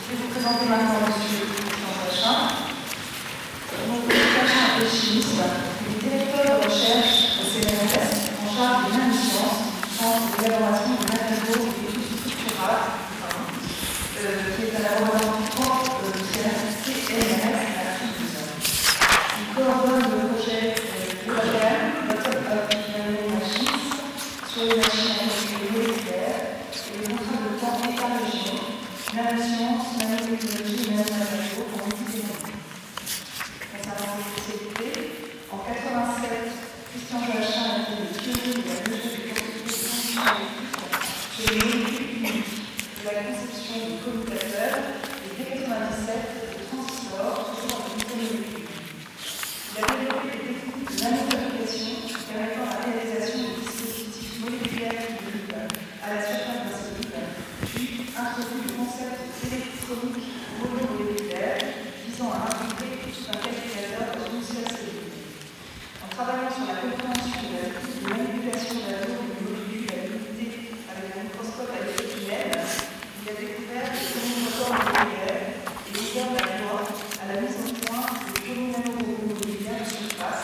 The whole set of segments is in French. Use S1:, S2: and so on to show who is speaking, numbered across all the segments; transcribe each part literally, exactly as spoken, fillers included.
S1: Je vais vous présenter maintenant M. Christian Joachim. Donc, M. Joachim est chimiste. Il est directeur de recherche au C N R S en charge des nanosciences, du centre d'élaboration de matériaux et d'études structurales, euh, qui est un laboratoire propre du C N R S à la Toulouse. Il coordonne le projet E A D M, Bottom Up Nanomachines, sur les machines à calculer moléculaires et les contraintes de temps et par région, nanosciences, nanotechnologie et nanomatériaux pour multiphénomènes. Concernant ses spécialités, en mille neuf cent quatre-vingt-sept, Christian Joachim a été le pionnier de la mesure des propriétés scientifiques sur les molécules uniques, de la conception du commutateur et dès mille neuf cent quatre-vingt-dix-sept de transistors toujours en unité molécule. Il a développé des techniques de nanofabrication permettant la réalisation de dispositifs moléculaires uniques à la surface d'un solide, puis introduit le concept d'électronique monomoléculaire visant à intégrer un calculateur dans une seule cellule. En travaillant sur la compréhension de la de manipulation de la zone de molécules à l'unité avec un microscope à effet tunnel, il a découvert les communicateurs moléculaires et ouvert la voie à la mise au point de polynanomoléculaires de surface,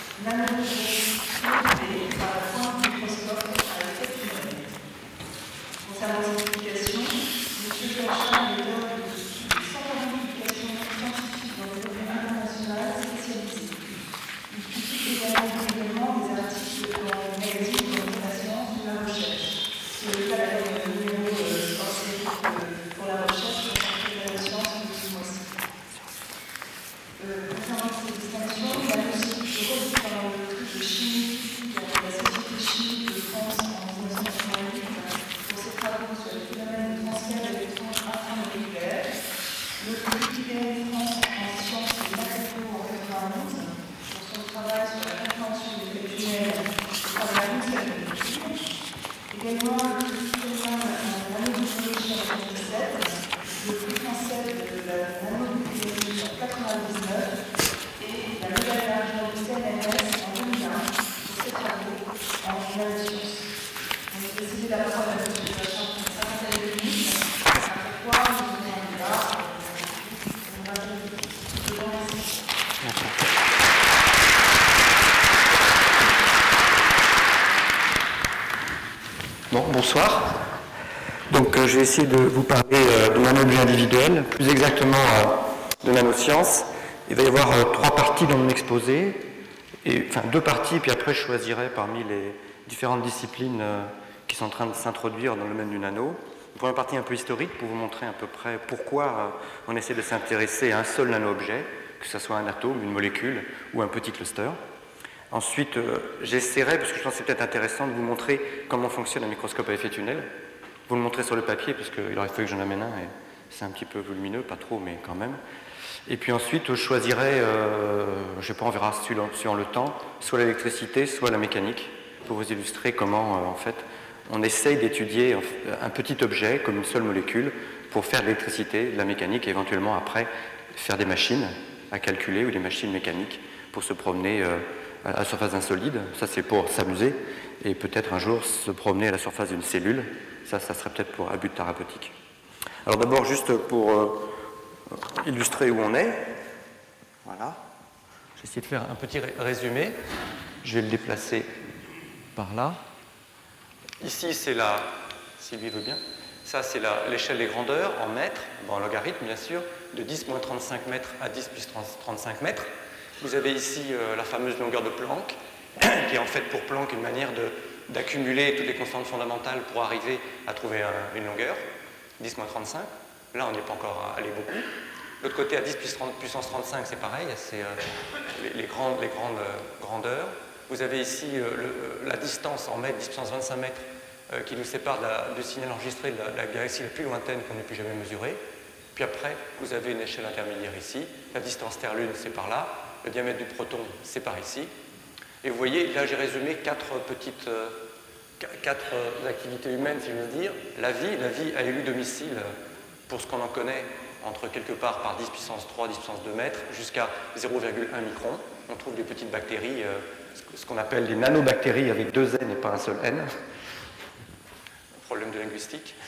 S1: nanomoléculaires par la pointe du microscope à effet tunnel. Concernant ces publications, M. Joachim est l'auteur de cent quarante publications scientifiques dans le domaine international spécialisé. Il publie également régulièrement des articles dans le magazine de l'information de la recherche. C'est le cas d'un numéro hors série pour la recherche consacrée à la science de ce mois-ci. Concernant ces distinctions, il a aussi reçu pendant le prix de chimie avec la Société chimique de France en mille neuf cent quatre-vingt-huit pour ses travaux sur les phénomènes de transfert d'électrons intramoléculaires, le prix I B M France en sciences et matériaux en mille neuf cent quatre-vingt-onze pour son travail sur la compréhension des effets tunnels par la Rousseau molécule, également le prix Feynman en nanotechnologie en deux mille sept, le prix français de la nanotechnologie en mille neuf cent quatre-vingt-dix-neuf et la médaille d'argent du C N R S en deux mille un pour ses travaux en nanosciences. On va céder la parole à M. Joachim pour une cinquantaine de minutes, après quoi nous venons là, on va vous remercier.
S2: Bon, bonsoir. Donc, euh, je vais essayer de vous parler euh, de nanobioles individuels, plus exactement euh, de nanosciences. Il va y avoir euh, trois parties dans mon exposé, et, enfin deux parties, puis après je choisirai parmi les différentes disciplines euh, qui sont en train de s'introduire dans le domaine du nano. Une première partie un peu historique pour vous montrer à peu près pourquoi euh, on essaie de s'intéresser à un seul nano-objet, que ce soit un atome, une molécule ou un petit cluster. Ensuite, euh, j'essaierai, parce que je pense que c'est peut-être intéressant, de vous montrer comment fonctionne un microscope à effet tunnel. Vous le montrer sur le papier, parce qu'il aurait fallu que j'en amène un, et c'est un petit peu volumineux, pas trop, mais quand même. Et puis ensuite, je choisirai, euh, je ne sais pas, on verra suivant, suivant le temps, soit l'électricité, soit la mécanique, pour vous illustrer comment, euh, en fait, on essaye d'étudier un petit objet, comme une seule molécule, pour faire de l'électricité, de la mécanique, et éventuellement, après, faire des machines à calculer, ou des machines mécaniques, pour se promener euh, à la surface d'un solide. Ça, c'est pour s'amuser, et peut-être un jour se promener à la surface d'une cellule. Ça, ça serait peut-être pour un but thérapeutique. Alors d'abord, juste pour euh, illustrer où on est. Voilà. J'ai essayé de faire un petit résumé. Je vais le déplacer par là. Ici, c'est la, si lui veut bien, ça c'est l'échelle des grandeurs en mètres, en logarithme bien sûr, de dix moins trente-cinq mètres à dix plus trente-cinq mètres. Vous avez ici euh, la fameuse longueur de Planck, qui est en fait pour Planck une manière d'accumuler toutes les constantes fondamentales pour arriver à trouver un, une longueur, dix moins trente-cinq. Là, on n'y est pas encore allé beaucoup. De l'autre côté, à dix puissance trente-cinq, c'est pareil, c'est euh, les, les grandes, les grandes euh, grandeurs. Vous avez ici euh, le, la distance en mètres, dix puissance vingt-cinq mètres, euh, qui nous sépare de la, du signal enregistré de la, la galaxie la plus lointaine qu'on ait pu jamais mesurer. Puis après, vous avez une échelle intermédiaire ici. La distance Terre-Lune, c'est par là. Le diamètre du proton, c'est par ici. Et vous voyez, là, j'ai résumé quatre petites euh, quatre euh, activités humaines, si je veux dire. La vie, la vie a élu domicile, pour ce qu'on en connaît, entre quelque part par dix puissance trois, dix puissance deux mètres, jusqu'à zéro virgule un micron. On trouve des petites bactéries, euh, ce qu'on appelle des nanobactéries avec deux N et pas un seul N. Problème de linguistique.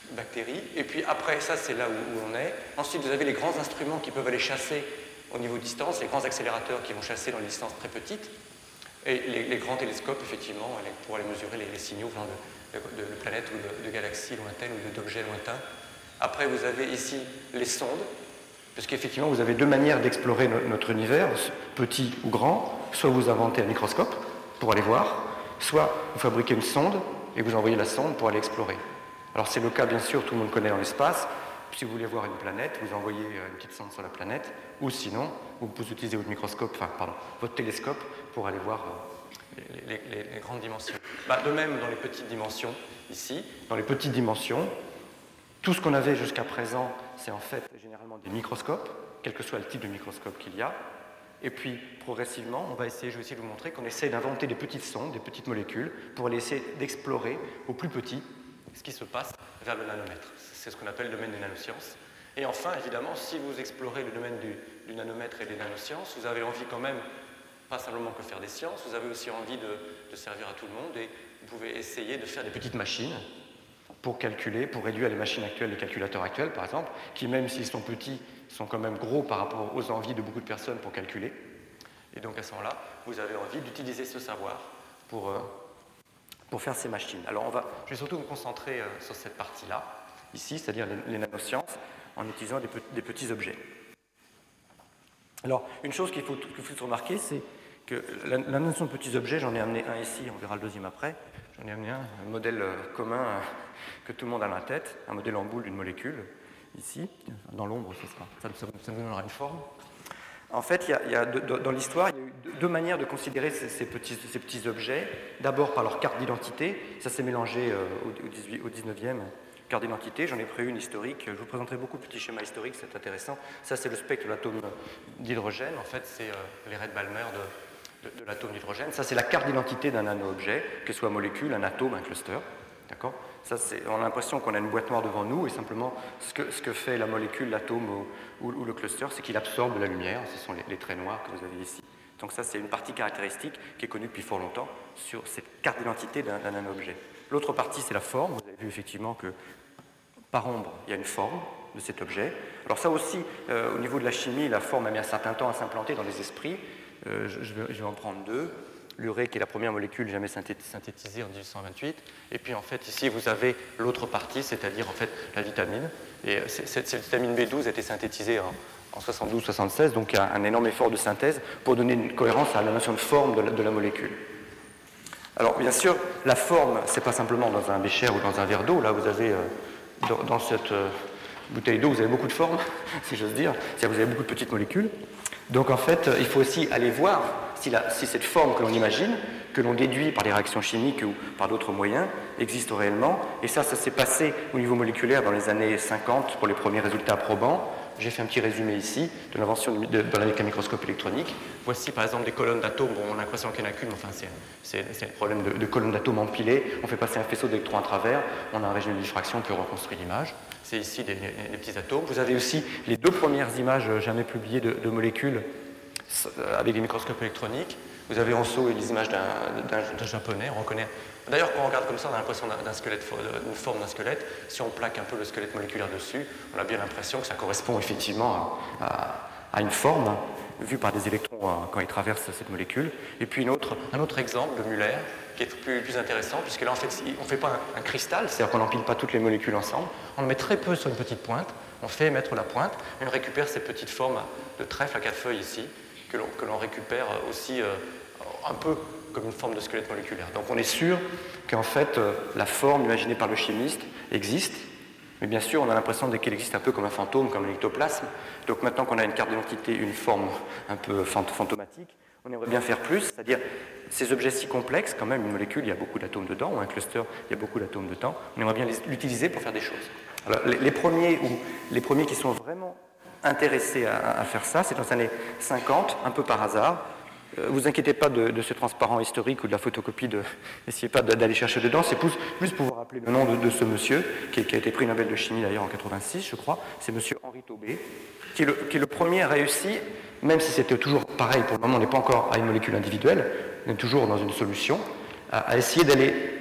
S2: bactéries. Et puis après, ça c'est là où, où on est. Ensuite, vous avez les grands instruments qui peuvent aller chasser au niveau distance, les grands accélérateurs qui vont chasser dans les distances très petites. Et les, les grands télescopes, effectivement, pour aller mesurer les, les signaux venant de, de, de planètes ou de, de galaxies lointaines ou d'objets lointains. Après, vous avez ici les sondes, parce qu'effectivement, vous avez deux manières d'explorer no, notre univers, petit ou grand. Soit vous inventez un microscope pour aller voir, soit vous fabriquez une sonde et vous envoyez la sonde pour aller explorer. Alors c'est le cas, bien sûr, tout le monde connaît dans l'espace. Si vous voulez voir une planète, vous envoyez une petite sonde sur la planète, ou sinon, vous pouvez utiliser votre microscope, enfin, pardon, votre télescope pour aller voir les, les, les grandes dimensions. Bah, de même, dans les petites dimensions, ici, dans les petites dimensions, tout ce qu'on avait jusqu'à présent, c'est en fait généralement des microscopes, quel que soit le type de microscope qu'il y a. Et puis, progressivement, on va essayer, je vais essayer de vous montrer qu'on essaie d'inventer des petites sondes, des petites molécules, pour aller essayer d'explorer au plus petit ce qui se passe vers le nanomètre. C'est ce qu'on appelle le domaine des nanosciences. Et enfin, évidemment, si vous explorez le domaine du, du nanomètre et des nanosciences, vous avez envie quand même, pas simplement que faire des sciences, vous avez aussi envie de, de servir à tout le monde et vous pouvez essayer de faire des petites machines pour calculer, pour réduire les machines actuelles, les calculateurs actuels par exemple, qui même s'ils sont petits, sont quand même gros par rapport aux envies de beaucoup de personnes pour calculer. Et donc à ce moment-là, vous avez envie d'utiliser ce savoir pour, euh, pour faire ces machines. Alors on va, je vais surtout me concentrer euh, sur cette partie-là, ici, c'est-à-dire les, les nanosciences, en utilisant des, pe des petits objets. Alors, une chose qu'il faut, qu'il faut remarquer, c'est que la, la notion de petits objets, j'en ai amené un ici, on verra le deuxième après, j'en ai amené un, un modèle euh, commun euh, que tout le monde a dans la tête, un modèle en boule d'une molécule, ici, dans l'ombre, ça, ça, ça nous donnera une forme. En fait, il y a, il y a de, de, dans l'histoire, il y a eu deux, deux manières de considérer ces, ces, petits, ces petits objets. D'abord par leur carte d'identité, ça s'est mélangé euh, au, au dix-neuvième, carte d'identité, j'en ai pris une historique, je vous présenterai beaucoup de petits schémas historiques, c'est intéressant. Ça, c'est le spectre de l'atome d'hydrogène, en fait, c'est euh, les Reid-Balmer de, de, de l'atome d'hydrogène. Ça, c'est la carte d'identité d'un nano-objet, que ce soit molécule, un atome, un cluster. D'accord ? Ça, on a l'impression qu'on a une boîte noire devant nous, et simplement, ce que, ce que fait la molécule, l'atome ou, ou, ou le cluster, c'est qu'il absorbe de la lumière, ce sont les, les traits noirs que vous avez ici. Donc ça, c'est une partie caractéristique qui est connue depuis fort longtemps sur cette carte d'identité d'un nano-objet. L'autre partie, c'est la forme. Vous avez vu effectivement que par ombre, il y a une forme de cet objet. Alors ça aussi, euh, au niveau de la chimie, la forme a mis un certain temps à s'implanter dans les esprits. Euh, je, je, vais, je vais en prendre deux. L'urée, qui est la première molécule jamais synthétisée en mille huit cent vingt-huit. Et puis en fait, ici, vous avez l'autre partie, c'est-à-dire en fait la vitamine. Et cette, cette vitamine B douze a été synthétisée en, en soixante-douze soixante-seize, donc il y a un énorme effort de synthèse pour donner une cohérence à la notion de forme de la, de la molécule. Alors bien sûr, la forme, c'est pas simplement dans un bécher ou dans un verre d'eau. Là, vous avez euh, dans, dans cette euh, bouteille d'eau, vous avez beaucoup de formes, si j'ose dire. C'est-à-dire vous avez beaucoup de petites molécules. Donc en fait, il faut aussi aller voir si, la, si cette forme que l'on imagine, que l'on déduit par les réactions chimiques ou par d'autres moyens, existe réellement. Et ça, ça s'est passé au niveau moléculaire dans les années cinquante pour les premiers résultats probants. J'ai fait un petit résumé ici de l'invention de, de, de la microscope électronique. Voici par exemple des colonnes d'atomes. Bon, on a l'impression qu'il n'y en a qu'une, mais enfin c'est un problème de, de colonnes d'atomes empilées. On fait passer un faisceau d'électrons à travers, on a un régime de diffraction, on peut reconstruire l'image. C'est ici des, des, des petits atomes. Vous avez aussi les deux premières images jamais publiées de, de molécules avec des microscopes électroniques. Vous avez en dessous les images d'un japonais. On reconnaît. D'ailleurs, quand on regarde comme ça, on a l'impression d'un squelette, d'une forme d'un squelette. Si on plaque un peu le squelette moléculaire dessus, on a bien l'impression que ça correspond effectivement à, à, à une forme vue par des électrons quand ils traversent cette molécule. Et puis une autre, un autre exemple de Muller qui est plus, plus intéressant, puisque là, en fait, on ne fait pas un, un cristal, c'est-à-dire qu'on n'empile pas toutes les molécules ensemble. On en met très peu sur une petite pointe. On fait émettre la pointe et on récupère ces petites formes de trèfle à quatre feuilles ici, que l'on récupère aussi euh, un peu comme une forme de squelette moléculaire. Donc on est sûr qu'en fait, euh, la forme imaginée par le chimiste existe, mais bien sûr, on a l'impression qu'elle existe un peu comme un fantôme, comme un ectoplasme. Donc maintenant qu'on a une carte d'identité, une forme un peu fant fantomatique, on aimerait bien faire plus, c'est-à-dire ces objets si complexes, quand même, une molécule, il y a beaucoup d'atomes dedans, ou un cluster, il y a beaucoup d'atomes dedans, on aimerait bien l'utiliser pour faire des choses. Alors, les, les, premiers, ou les premiers qui sont vraiment intéressés à, à faire ça, c'est dans les années cinquante, un peu par hasard. Euh, vous inquiétez pas de, de ce transparent historique ou de la photocopie, n'essayez pas d'aller chercher dedans, c'est juste pour vous rappeler le nom de, de ce monsieur, qui, qui a été prix Nobel de chimie d'ailleurs en quatre-vingt-six, je crois, c'est monsieur Henri Taubé, qui est, le, qui est le premier à réussir, même si c'était toujours pareil, pour le moment on n'est pas encore à une molécule individuelle, on est toujours dans une solution, à, à essayer d'aller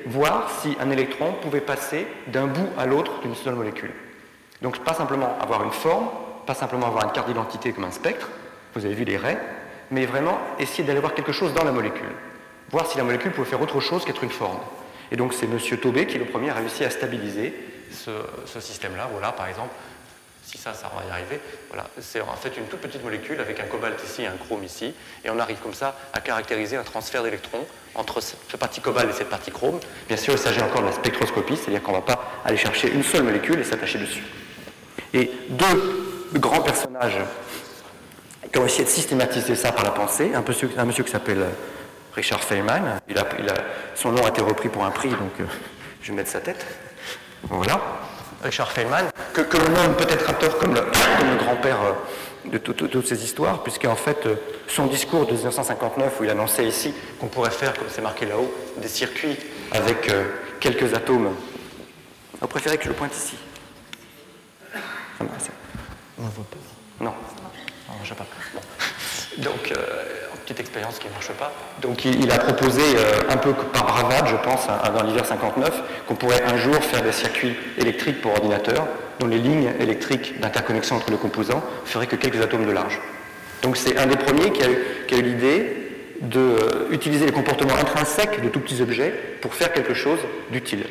S2: voir si un électron pouvait passer d'un bout à l'autre d'une seule molécule. Donc pas simplement avoir une forme, pas simplement avoir une carte d'identité comme un spectre, vous avez vu les raies, mais vraiment essayer d'aller voir quelque chose dans la molécule. Voir si la molécule pouvait faire autre chose qu'être une forme. Et donc c'est M. Taubé qui, le premier, a réussi à stabiliser ce, ce système-là. Voilà, par exemple, si ça, ça va y arriver. Voilà, c'est en fait une toute petite molécule avec un cobalt ici et un chrome ici. Et on arrive comme ça à caractériser un transfert d'électrons entre cette partie cobalt et cette partie chrome. Bien sûr, il s'agit encore de la spectroscopie, c'est-à-dire qu'on ne va pas aller chercher une seule molécule et s'attacher dessus. Et deux grands personnages qui ont essayé de systématiser ça par la pensée, un, monsieur, un monsieur qui s'appelle Richard Feynman, il a, il a, son nom a été repris pour un prix, donc euh, je vais mettre sa tête. Voilà. Richard Feynman, que, que l'on nomme peut-être à tort comme le, comme le grand-père euh, de toutes tout, tout ces histoires, puisqu'en fait, euh, son discours de mille neuf cent cinquante-neuf, où il annonçait ici qu'on pourrait faire, comme c'est marqué là-haut, des circuits avec euh, quelques atomes. Vous préférez que je le pointe ici? Ça marche. On ne le voit pas. Non. Non, je ne sais pas. Bon. Donc, euh, petite expérience qui ne marche pas. Donc, il, il a proposé, euh, un peu par bravade, je pense, hein, dans l'hiver cinquante-neuf, qu'on pourrait un jour faire des circuits électriques pour ordinateur, dont les lignes électriques d'interconnexion entre les composants feraient que quelques atomes de large. Donc, c'est un des premiers qui a eu, qui a eu l'idée d'utiliser les comportements intrinsèques de tout petits objets pour faire quelque chose d'utile.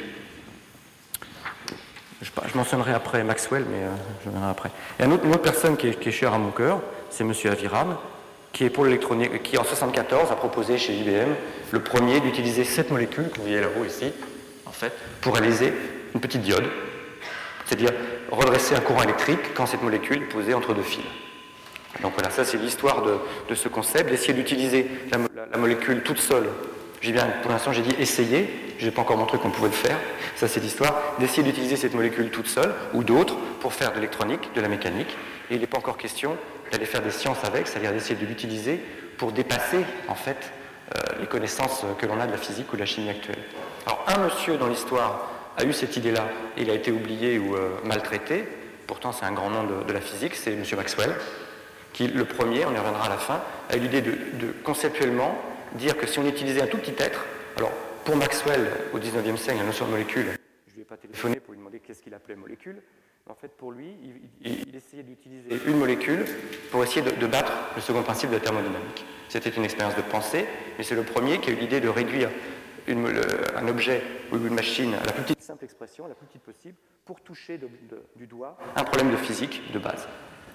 S2: Je, je mentionnerai après Maxwell, mais euh, je reviendrai après. Et un autre, une autre personne qui est, qui est chère à mon cœur, c'est M. Aviram, qui, est pour l'électronique, qui en mille neuf cent soixante-quatorze a proposé chez I B M le premier d'utiliser cette molécule que vous voyez là-haut ici, en fait, pour réaliser une petite diode, c'est-à-dire redresser un courant électrique quand cette molécule est posée entre deux fils. Donc voilà, ça c'est l'histoire de, de ce concept, d'essayer d'utiliser la, la, la molécule toute seule. J'ai bien, pour l'instant j'ai dit essayer, je n'ai pas encore montré qu'on pouvait le faire, ça c'est l'histoire, d'essayer d'utiliser cette molécule toute seule, ou d'autres, pour faire de l'électronique, de la mécanique, et il n'est pas encore question d'aller faire des sciences avec, c'est-à-dire d'essayer de l'utiliser pour dépasser, en fait, euh, les connaissances que l'on a de la physique ou de la chimie actuelle. Alors, un monsieur dans l'histoire a eu cette idée-là, et il a été oublié ou euh, maltraité, pourtant c'est un grand nom de, de la physique, c'est M. Maxwell, qui, le premier, on y reviendra à la fin, a eu l'idée de, de, conceptuellement, dire que si on utilisait un tout petit être, alors, pour Maxwell, au dix-neuvième siècle, la notion de molécule, je ne lui ai pas téléphoné pour lui demander qu'est-ce qu'il appelait molécule. En fait, pour lui, il, il, il essayait d'utiliser une molécule pour essayer de, de battre le second principe de la thermodynamique. C'était une expérience de pensée, mais c'est le premier qui a eu l'idée de réduire une, le, un objet ou une machine à la plus petite simple expression, la plus petite possible, pour toucher de, de, du doigt un problème de physique de base.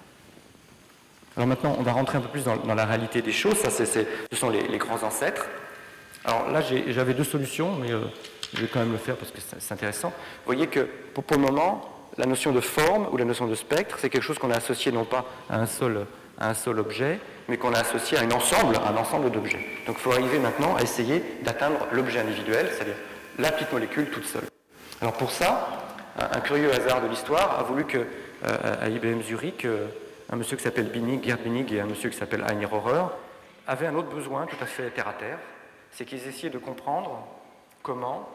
S2: Alors maintenant, on va rentrer un peu plus dans, dans la réalité des choses. Ça, c'est, c'est, ce sont les, les grands ancêtres. Alors là, j'ai, j'avais deux solutions, mais euh, je vais quand même le faire parce que c'est, c'est intéressant. Vous voyez que pour, pour le moment, la notion de forme ou la notion de spectre, c'est quelque chose qu'on a associé non pas à un seul, à un seul objet, mais qu'on a associé à un ensemble, à un ensemble d'objets. Donc il faut arriver maintenant à essayer d'atteindre l'objet individuel, c'est-à-dire la petite molécule toute seule. Alors pour ça, un, un curieux hasard de l'histoire a voulu que, euh, à I B M Zurich, euh, un monsieur qui s'appelle Binnig, Gerd Binnig, et un monsieur qui s'appelle Heiner Rohrer, avaient un autre besoin tout à fait terre-à-terre, c'est qu'ils essayaient de comprendre comment,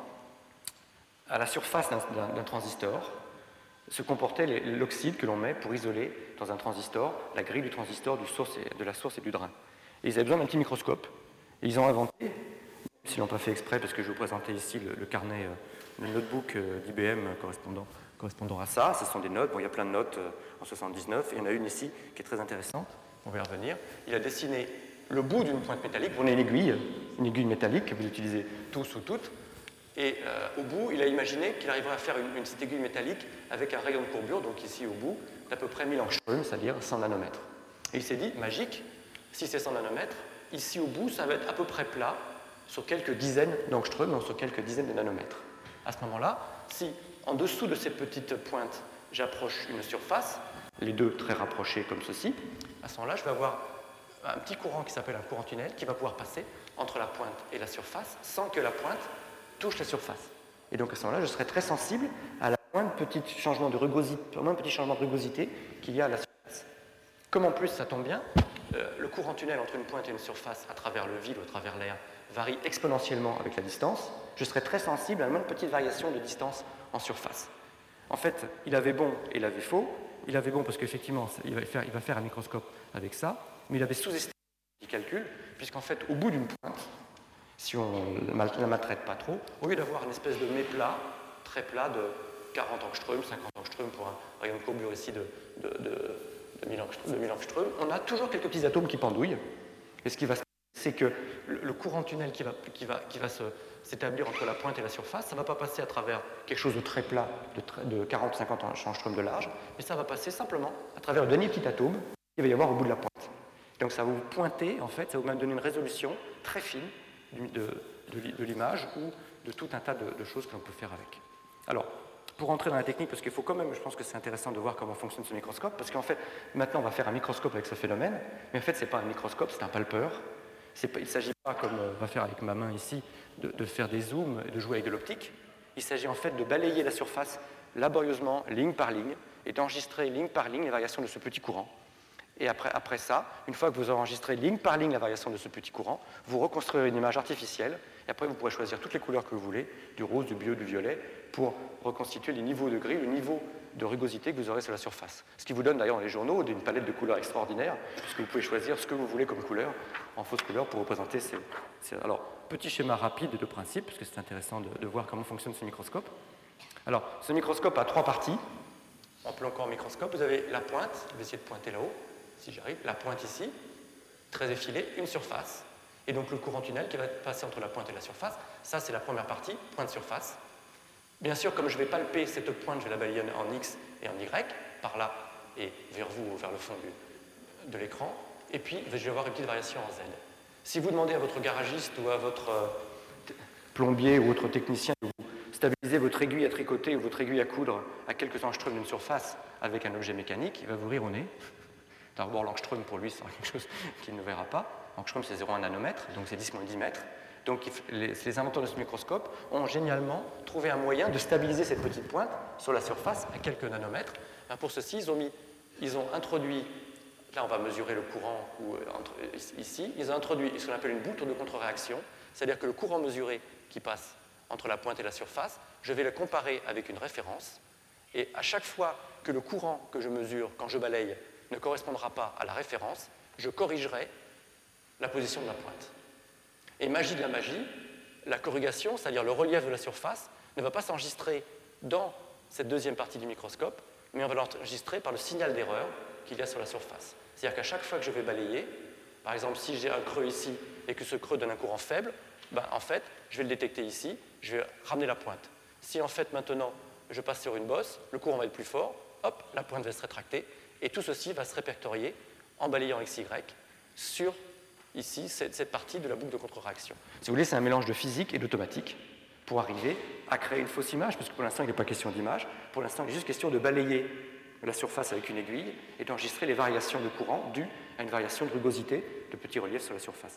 S2: à la surface d'un, d'un, d'un transistor, se comportait l'oxyde que l'on met pour isoler dans un transistor la grille du transistor du source et, de la source et du drain. Et ils avaient besoin d'un petit microscope. Et ils ont inventé, même s'ils ne l'ont pas fait exprès, parce que je vais vous présenter ici le, le carnet, le notebook d'I B M correspondant, correspondant à ça. Ce sont des notes, bon, il y a plein de notes en soixante-dix-neuf, et il y en a une ici qui est très intéressante, on va y revenir. Il a dessiné le bout d'une pointe métallique, vous prenez une aiguille, une aiguille métallique que vous utilisez tous ou toutes, et euh, au bout, il a imaginé qu'il arriverait à faire une, une petite aiguille métallique avec un rayon de courbure, donc ici au bout, d'à peu près mille angstroms, c'est-à-dire cent nanomètres. Et il s'est dit, magique, si c'est cent nanomètres, ici au bout, ça va être à peu près plat sur quelques dizaines d'angstroms, donc sur quelques dizaines de nanomètres. À ce moment-là, si en dessous de ces petites pointes, j'approche une surface, les deux très rapprochés comme ceci, à ce moment-là, je vais avoir un petit courant qui s'appelle un courant tunnel qui va pouvoir passer entre la pointe et la surface sans que la pointe touche la surface. Et donc à ce moment-là, je serai très sensible à la moindre petit changement de rugosité, au moindre petit changement de rugosité qu'il y a à la surface. Comme en plus, ça tombe bien, euh, le courant tunnel entre une pointe et une surface à travers le vide ou à travers l'air varie exponentiellement avec la distance, je serai très sensible à la moindre petite variation de distance en surface. En fait, il avait bon et il avait faux. Il avait bon parce qu'effectivement, il va faire, il va faire un microscope avec ça, mais il avait sous-estimé les calculs, puisqu'en fait, au bout d'une pointe, si on ne la maltraite pas trop, au lieu d'avoir une espèce de mets-plat, très plat, de quarante angstroms, cinquante angstroms pour un rayon de courbure ici de, de, de, de mille angstroms, on a toujours quelques petits atomes qui pendouillent. Et ce qui va se passer, c'est que le, le courant tunnel qui va, qui va, qui va se, s'établir entre la pointe et la surface, ça ne va pas passer à travers quelque chose de très plat, de, de quarante à cinquante angstroms de large, mais ça va passer simplement à travers le dernier petit atome qu'il va y avoir au bout de la pointe. Donc ça va vous pointer, en fait, ça va vous donner une résolution très fine de, de, de, de l'image ou de tout un tas de, de choses que l'on peut faire avec. Alors, pour entrer dans la technique, parce qu'il faut quand même, je pense que c'est intéressant de voir comment fonctionne ce microscope, parce qu'en fait, maintenant on va faire un microscope avec ce phénomène, mais en fait, ce n'est pas un microscope, c'est un palpeur. C'est pas, il ne s'agit pas, comme on va faire avec ma main ici, de, de faire des zooms et de jouer avec de l'optique. Il s'agit en fait de balayer la surface laborieusement, ligne par ligne, et d'enregistrer ligne par ligne les variations de ce petit courant. Et après, après ça, une fois que vous aurez enregistré ligne par ligne la variation de ce petit courant, vous reconstruirez une image artificielle, et après vous pourrez choisir toutes les couleurs que vous voulez, du rose, du bleu, du violet, pour reconstituer les niveaux de gris, le niveau de rugosité que vous aurez sur la surface. Ce qui vous donne d'ailleurs dans les journaux une palette de couleurs extraordinaire, puisque vous pouvez choisir ce que vous voulez comme couleur, en fausse couleur, pour représenter ces... ces... Alors, petit schéma rapide de principe, parce que c'est intéressant de, de voir comment fonctionne ce microscope. Alors, ce microscope a trois parties. En planquant en microscope, vous avez la pointe, je vais essayer de pointer là-haut, si j'arrive, la pointe ici, très effilée, une surface, et donc le courant tunnel qui va passer entre la pointe et la surface. Ça, c'est la première partie, pointe-surface. Bien sûr, comme je vais palper cette pointe, je vais la balayer en X et en Y, par là et vers vous ou vers le fond du, de l'écran, et puis je vais avoir une petite variation en Z. Si vous demandez à votre garagiste ou à votre euh, plombier ou autre technicien de vous stabiliser votre aiguille à tricoter ou votre aiguille à coudre à quelques angstroms d'une surface avec un objet mécanique, il va vous rire au nez. D'abord, l'angstrom, pour lui, c'est quelque chose qu'il ne verra pas. L'angstrom, c'est zéro virgule un nanomètre, donc c'est dix moins dix mètres. Donc, les, les inventeurs de ce microscope ont génialement trouvé un moyen de stabiliser cette petite pointe sur la surface à quelques nanomètres. Ben, pour ceci, ils ont, mis, ils ont introduit, là, on va mesurer le courant ou, entre, ici, ils ont introduit ce qu'on appelle une boucle de contre-réaction, c'est-à-dire que le courant mesuré qui passe entre la pointe et la surface, je vais le comparer avec une référence, et à chaque fois que le courant que je mesure quand je balaye ne correspondra pas à la référence, je corrigerai la position de la pointe. Et magie de la magie, la corrugation, c'est-à-dire le relief de la surface, ne va pas s'enregistrer dans cette deuxième partie du microscope, mais on va l'enregistrer par le signal d'erreur qu'il y a sur la surface. C'est-à-dire qu'à chaque fois que je vais balayer, par exemple, si j'ai un creux ici et que ce creux donne un courant faible, ben, en fait, je vais le détecter ici, je vais ramener la pointe. Si en fait, maintenant, je passe sur une bosse, le courant va être plus fort, hop, la pointe va se rétracter, et tout ceci va se répertorier en balayant X Y sur, ici, cette, cette partie de la boucle de contre-réaction. Si vous voulez, c'est un mélange de physique et d'automatique pour arriver à créer une fausse image, parce que pour l'instant, il n'est pas question d'image. Pour l'instant, il est juste question de balayer la surface avec une aiguille et d'enregistrer les variations de courant dues à une variation de rugosité de petits reliefs sur la surface.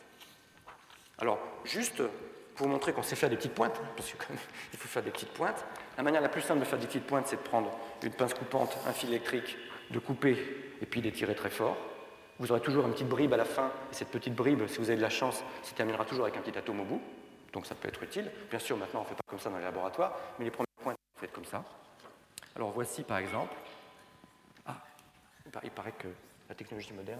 S2: Alors, juste pour vous montrer qu'on sait faire des petites pointes, parce qu'il faut faire des petites pointes, la manière la plus simple de faire des petites pointes, c'est de prendre une pince coupante, un fil électrique, de couper et puis d'étirer très fort. Vous aurez toujours une petite bribe à la fin, et cette petite bribe, si vous avez de la chance, se terminera toujours avec un petit atome au bout, donc ça peut être utile. Bien sûr, maintenant, on ne fait pas comme ça dans les laboratoires, mais les premières pointes sont faites comme ça. Alors voici, par exemple... Ah, il paraît que la technologie moderne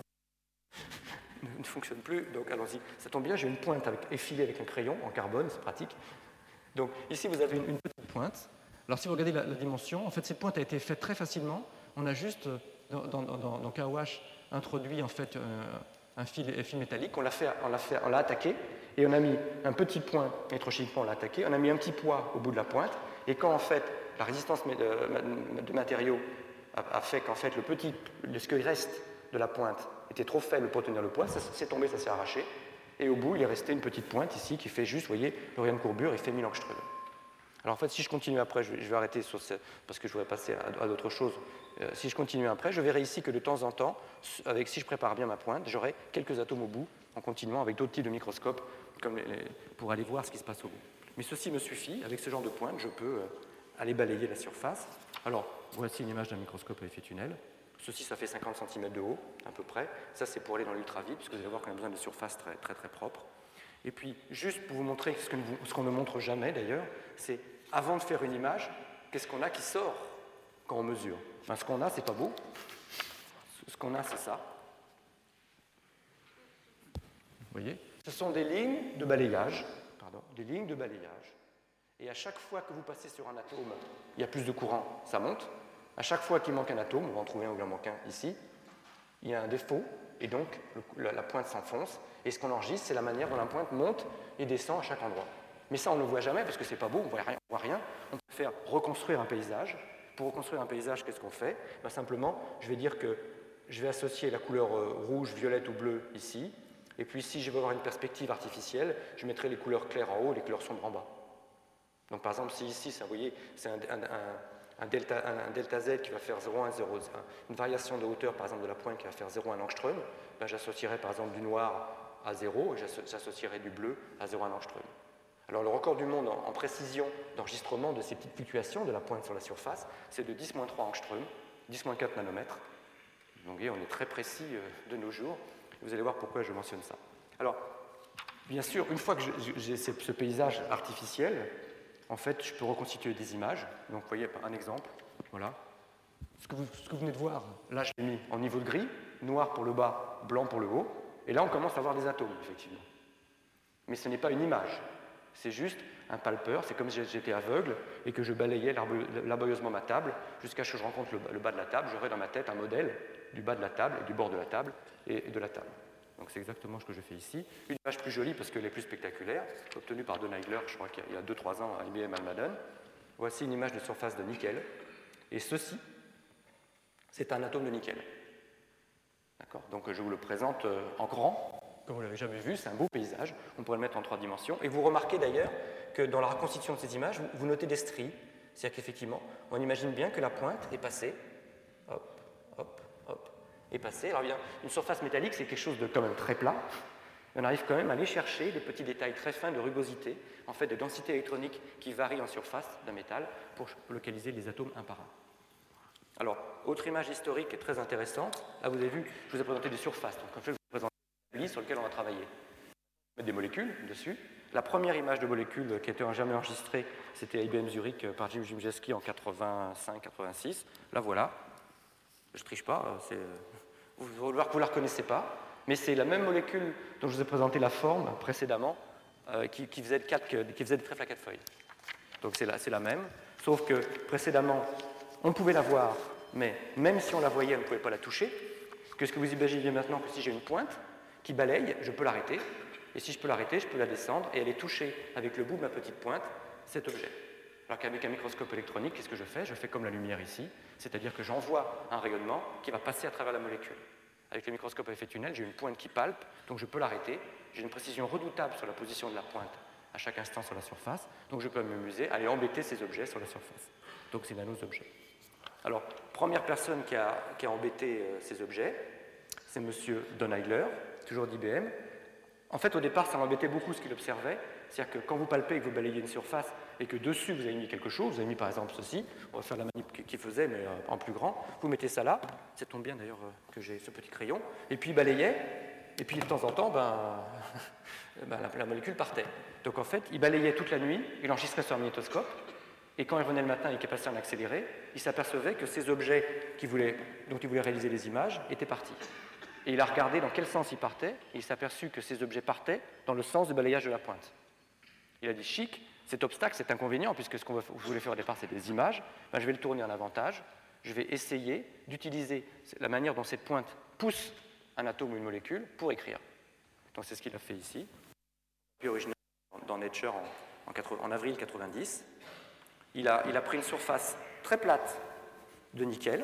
S2: ne fonctionne plus, donc allons-y. Ça tombe bien, j'ai une pointe avec, effilée avec un crayon en carbone, c'est pratique. Donc ici, vous avez une, une petite pointe. Alors si vous regardez la, la dimension, en fait, cette pointe a été faite très facilement. On a juste, dans, dans, dans, dans K O H, introduit en fait euh, un fil, un fil métallique, on l'a fait, on l'a fait, on l'a attaqué, et on a mis un petit point, électrochimiquement on l'a attaqué, on a mis un petit poids au bout de la pointe, et quand en fait la résistance de, de matériaux a, a fait qu'en fait le petit, ce qui reste de la pointe était trop faible pour tenir le poids, ça s'est tombé, ça s'est arraché, et au bout il est resté une petite pointe ici qui fait juste, vous voyez, le rayon de courbure, il fait mille angstroms. Alors en fait, si je continue après, je vais, je vais arrêter sur ce, parce que je voudrais passer à, à d'autres choses. Euh, si je continue après, je verrai ici que de temps en temps, avec, si je prépare bien ma pointe, j'aurai quelques atomes au bout, en continuant avec d'autres types de microscopes, comme les, les, pour aller voir ce qui se passe au bout. Mais ceci me suffit, avec ce genre de pointe, je peux euh, aller balayer la surface. Alors, voici une image d'un microscope à effet tunnel. Ceci, ça fait cinquante centimètres de haut, à peu près. Ça, c'est pour aller dans l'ultravide, puisque vous allez voir qu'on a besoin de surfaces très, très, très propres. Et puis, juste pour vous montrer ce, que nous, ce qu'on ne montre jamais, d'ailleurs, c'est avant de faire une image, qu'est-ce qu'on a qui sort quand on mesure? Ben, ce qu'on a, c'est pas beau. Ce qu'on a, c'est ça. Vous voyez? Ce sont des lignes de balayage. pardon, des lignes de balayage. Et à chaque fois que vous passez sur un atome, il y a plus de courant, ça monte. À chaque fois qu'il manque un atome, on va en trouver un où il en manque un ici, il y a un défaut, et donc le, la, la pointe s'enfonce. Et ce qu'on enregistre, c'est la manière dont la pointe monte et descend à chaque endroit. Mais ça, on ne le voit jamais parce que c'est pas beau, on ne voit rien. On voit rien. On peut faire reconstruire un paysage. Pour reconstruire un paysage, qu'est-ce qu'on fait? Ben, simplement, je vais dire que je vais associer la couleur euh, rouge, violette ou bleue ici. Et puis, si je veux avoir une perspective artificielle, je mettrai les couleurs claires en haut et les couleurs sombres en bas. Donc, par exemple, si ici, ça, vous voyez, c'est un, un, un, un, delta, un, un delta Z qui va faire zéro virgule un, zéro virgule un, une variation de hauteur, par exemple, de la pointe qui va faire zéro virgule un angstrom, ben, j'associerai par exemple du noir à zéro et j'associerai du bleu à zéro virgule un angstrom. Alors, le record du monde en, en précision d'enregistrement de ces petites fluctuations de la pointe sur la surface, c'est de dix moins trois angstrom, dix moins quatre nanomètres. Donc, on est très précis de nos jours. Vous allez voir pourquoi je mentionne ça. Alors, bien sûr, une fois que j'ai ce paysage artificiel, en fait, je peux reconstituer des images. Donc, vous voyez, un exemple. Voilà. Ce que vous, ce que vous venez de voir, là, je l'ai mis en niveau de gris, noir pour le bas, blanc pour le haut. Et là, on commence à voir des atomes, effectivement. Mais ce n'est pas une image. C'est juste un palpeur, c'est comme si j'étais aveugle et que je balayais laborieusement ma table jusqu'à ce que je rencontre le, le bas de la table. J'aurai dans ma tête un modèle du bas de la table, et du bord de la table et de la table. Donc c'est exactement ce que je fais ici. Une image plus jolie parce qu'elle est plus spectaculaire, obtenue par Don Eigler, je crois qu'il y a deux trois ans à I B M Almaden. Voici une image de surface de nickel. Et ceci, c'est un atome de nickel. D'accord ? Donc je vous le présente en grand. Comme vous ne l'avez jamais vu, c'est un beau paysage. On pourrait le mettre en trois dimensions. Et vous remarquez d'ailleurs que dans la reconstitution de ces images, vous notez des stries. C'est-à-dire qu'effectivement, on imagine bien que la pointe est passée, hop, hop, hop, est passée. Alors bien, une surface métallique, c'est quelque chose de quand même très plat. Et on arrive quand même à aller chercher des petits détails très fins de rugosité, en fait de densité électronique qui varie en surface d'un métal pour localiser les atomes un par un. Alors, autre image historique qui est très intéressante. Là, vous avez vu, je vous ai présenté des surfaces. Donc, en fait, je vous présente sur lequel on va travailler. Des molécules dessus. La première image de molécule qui a été jamais enregistrée, c'était à I B M Zurich par Jim Jimjeski en quatre-vingt-cinq quatre-vingt-six. Là voilà. Je ne triche pas, c'est... vous ne la reconnaissez pas, mais c'est la même molécule dont je vous ai présenté la forme précédemment, euh, qui, qui, faisait de quatre, qui faisait des trèfles à quatre feuilles. Donc c'est la, c'est la même, sauf que précédemment, on pouvait la voir, mais même si on la voyait, on ne pouvait pas la toucher. Que ce que vous imaginez maintenant, que si j'ai une pointe qui balaye, je peux l'arrêter. Et si je peux l'arrêter, je peux la descendre et aller toucher avec le bout de ma petite pointe cet objet. Alors qu'avec un microscope électronique, qu'est-ce que je fais? Je fais comme la lumière ici, c'est-à-dire que j'envoie un rayonnement qui va passer à travers la molécule. Avec le microscope à effet tunnel, j'ai une pointe qui palpe, donc je peux l'arrêter. J'ai une précision redoutable sur la position de la pointe à chaque instant sur la surface, donc je peux m'amuser à aller embêter ces objets sur la surface. Donc c'est nano-objets. Alors, première personne qui a, qui a embêté euh, ces objets, c'est M. Don Eigler, toujours d'I B M. En fait, au départ, ça m'embêtait beaucoup ce qu'il observait. C'est-à-dire que quand vous palpez et que vous balayez une surface et que dessus vous avez mis quelque chose, vous avez mis par exemple ceci, on va faire la manip qu'il faisait, mais en plus grand, vous mettez ça là, ça tombe bien d'ailleurs que j'ai ce petit crayon, et puis il balayait, et puis de temps en temps, ben, ben, la, la molécule partait. Donc en fait, il balayait toute la nuit, il enregistrait sur un magnétoscope, et quand il revenait le matin et qu'il passait en accéléré, il s'apercevait que ces objets qui voulaient, dont il voulait réaliser les images étaient partis. Et il a regardé dans quel sens ils partaient, et il s'est aperçu que ces objets partaient dans le sens du balayage de la pointe. Il a dit, chic, cet obstacle, cet inconvénient, puisque ce qu'on voulait faire au départ, c'est des images, ben, je vais le tourner en avantage, je vais essayer d'utiliser la manière dont cette pointe pousse un atome ou une molécule pour écrire. Donc c'est ce qu'il a fait ici. Puis original dans Nature en, en, en avril quatre-vingt-dix. Il a, il a pris une surface très plate de nickel.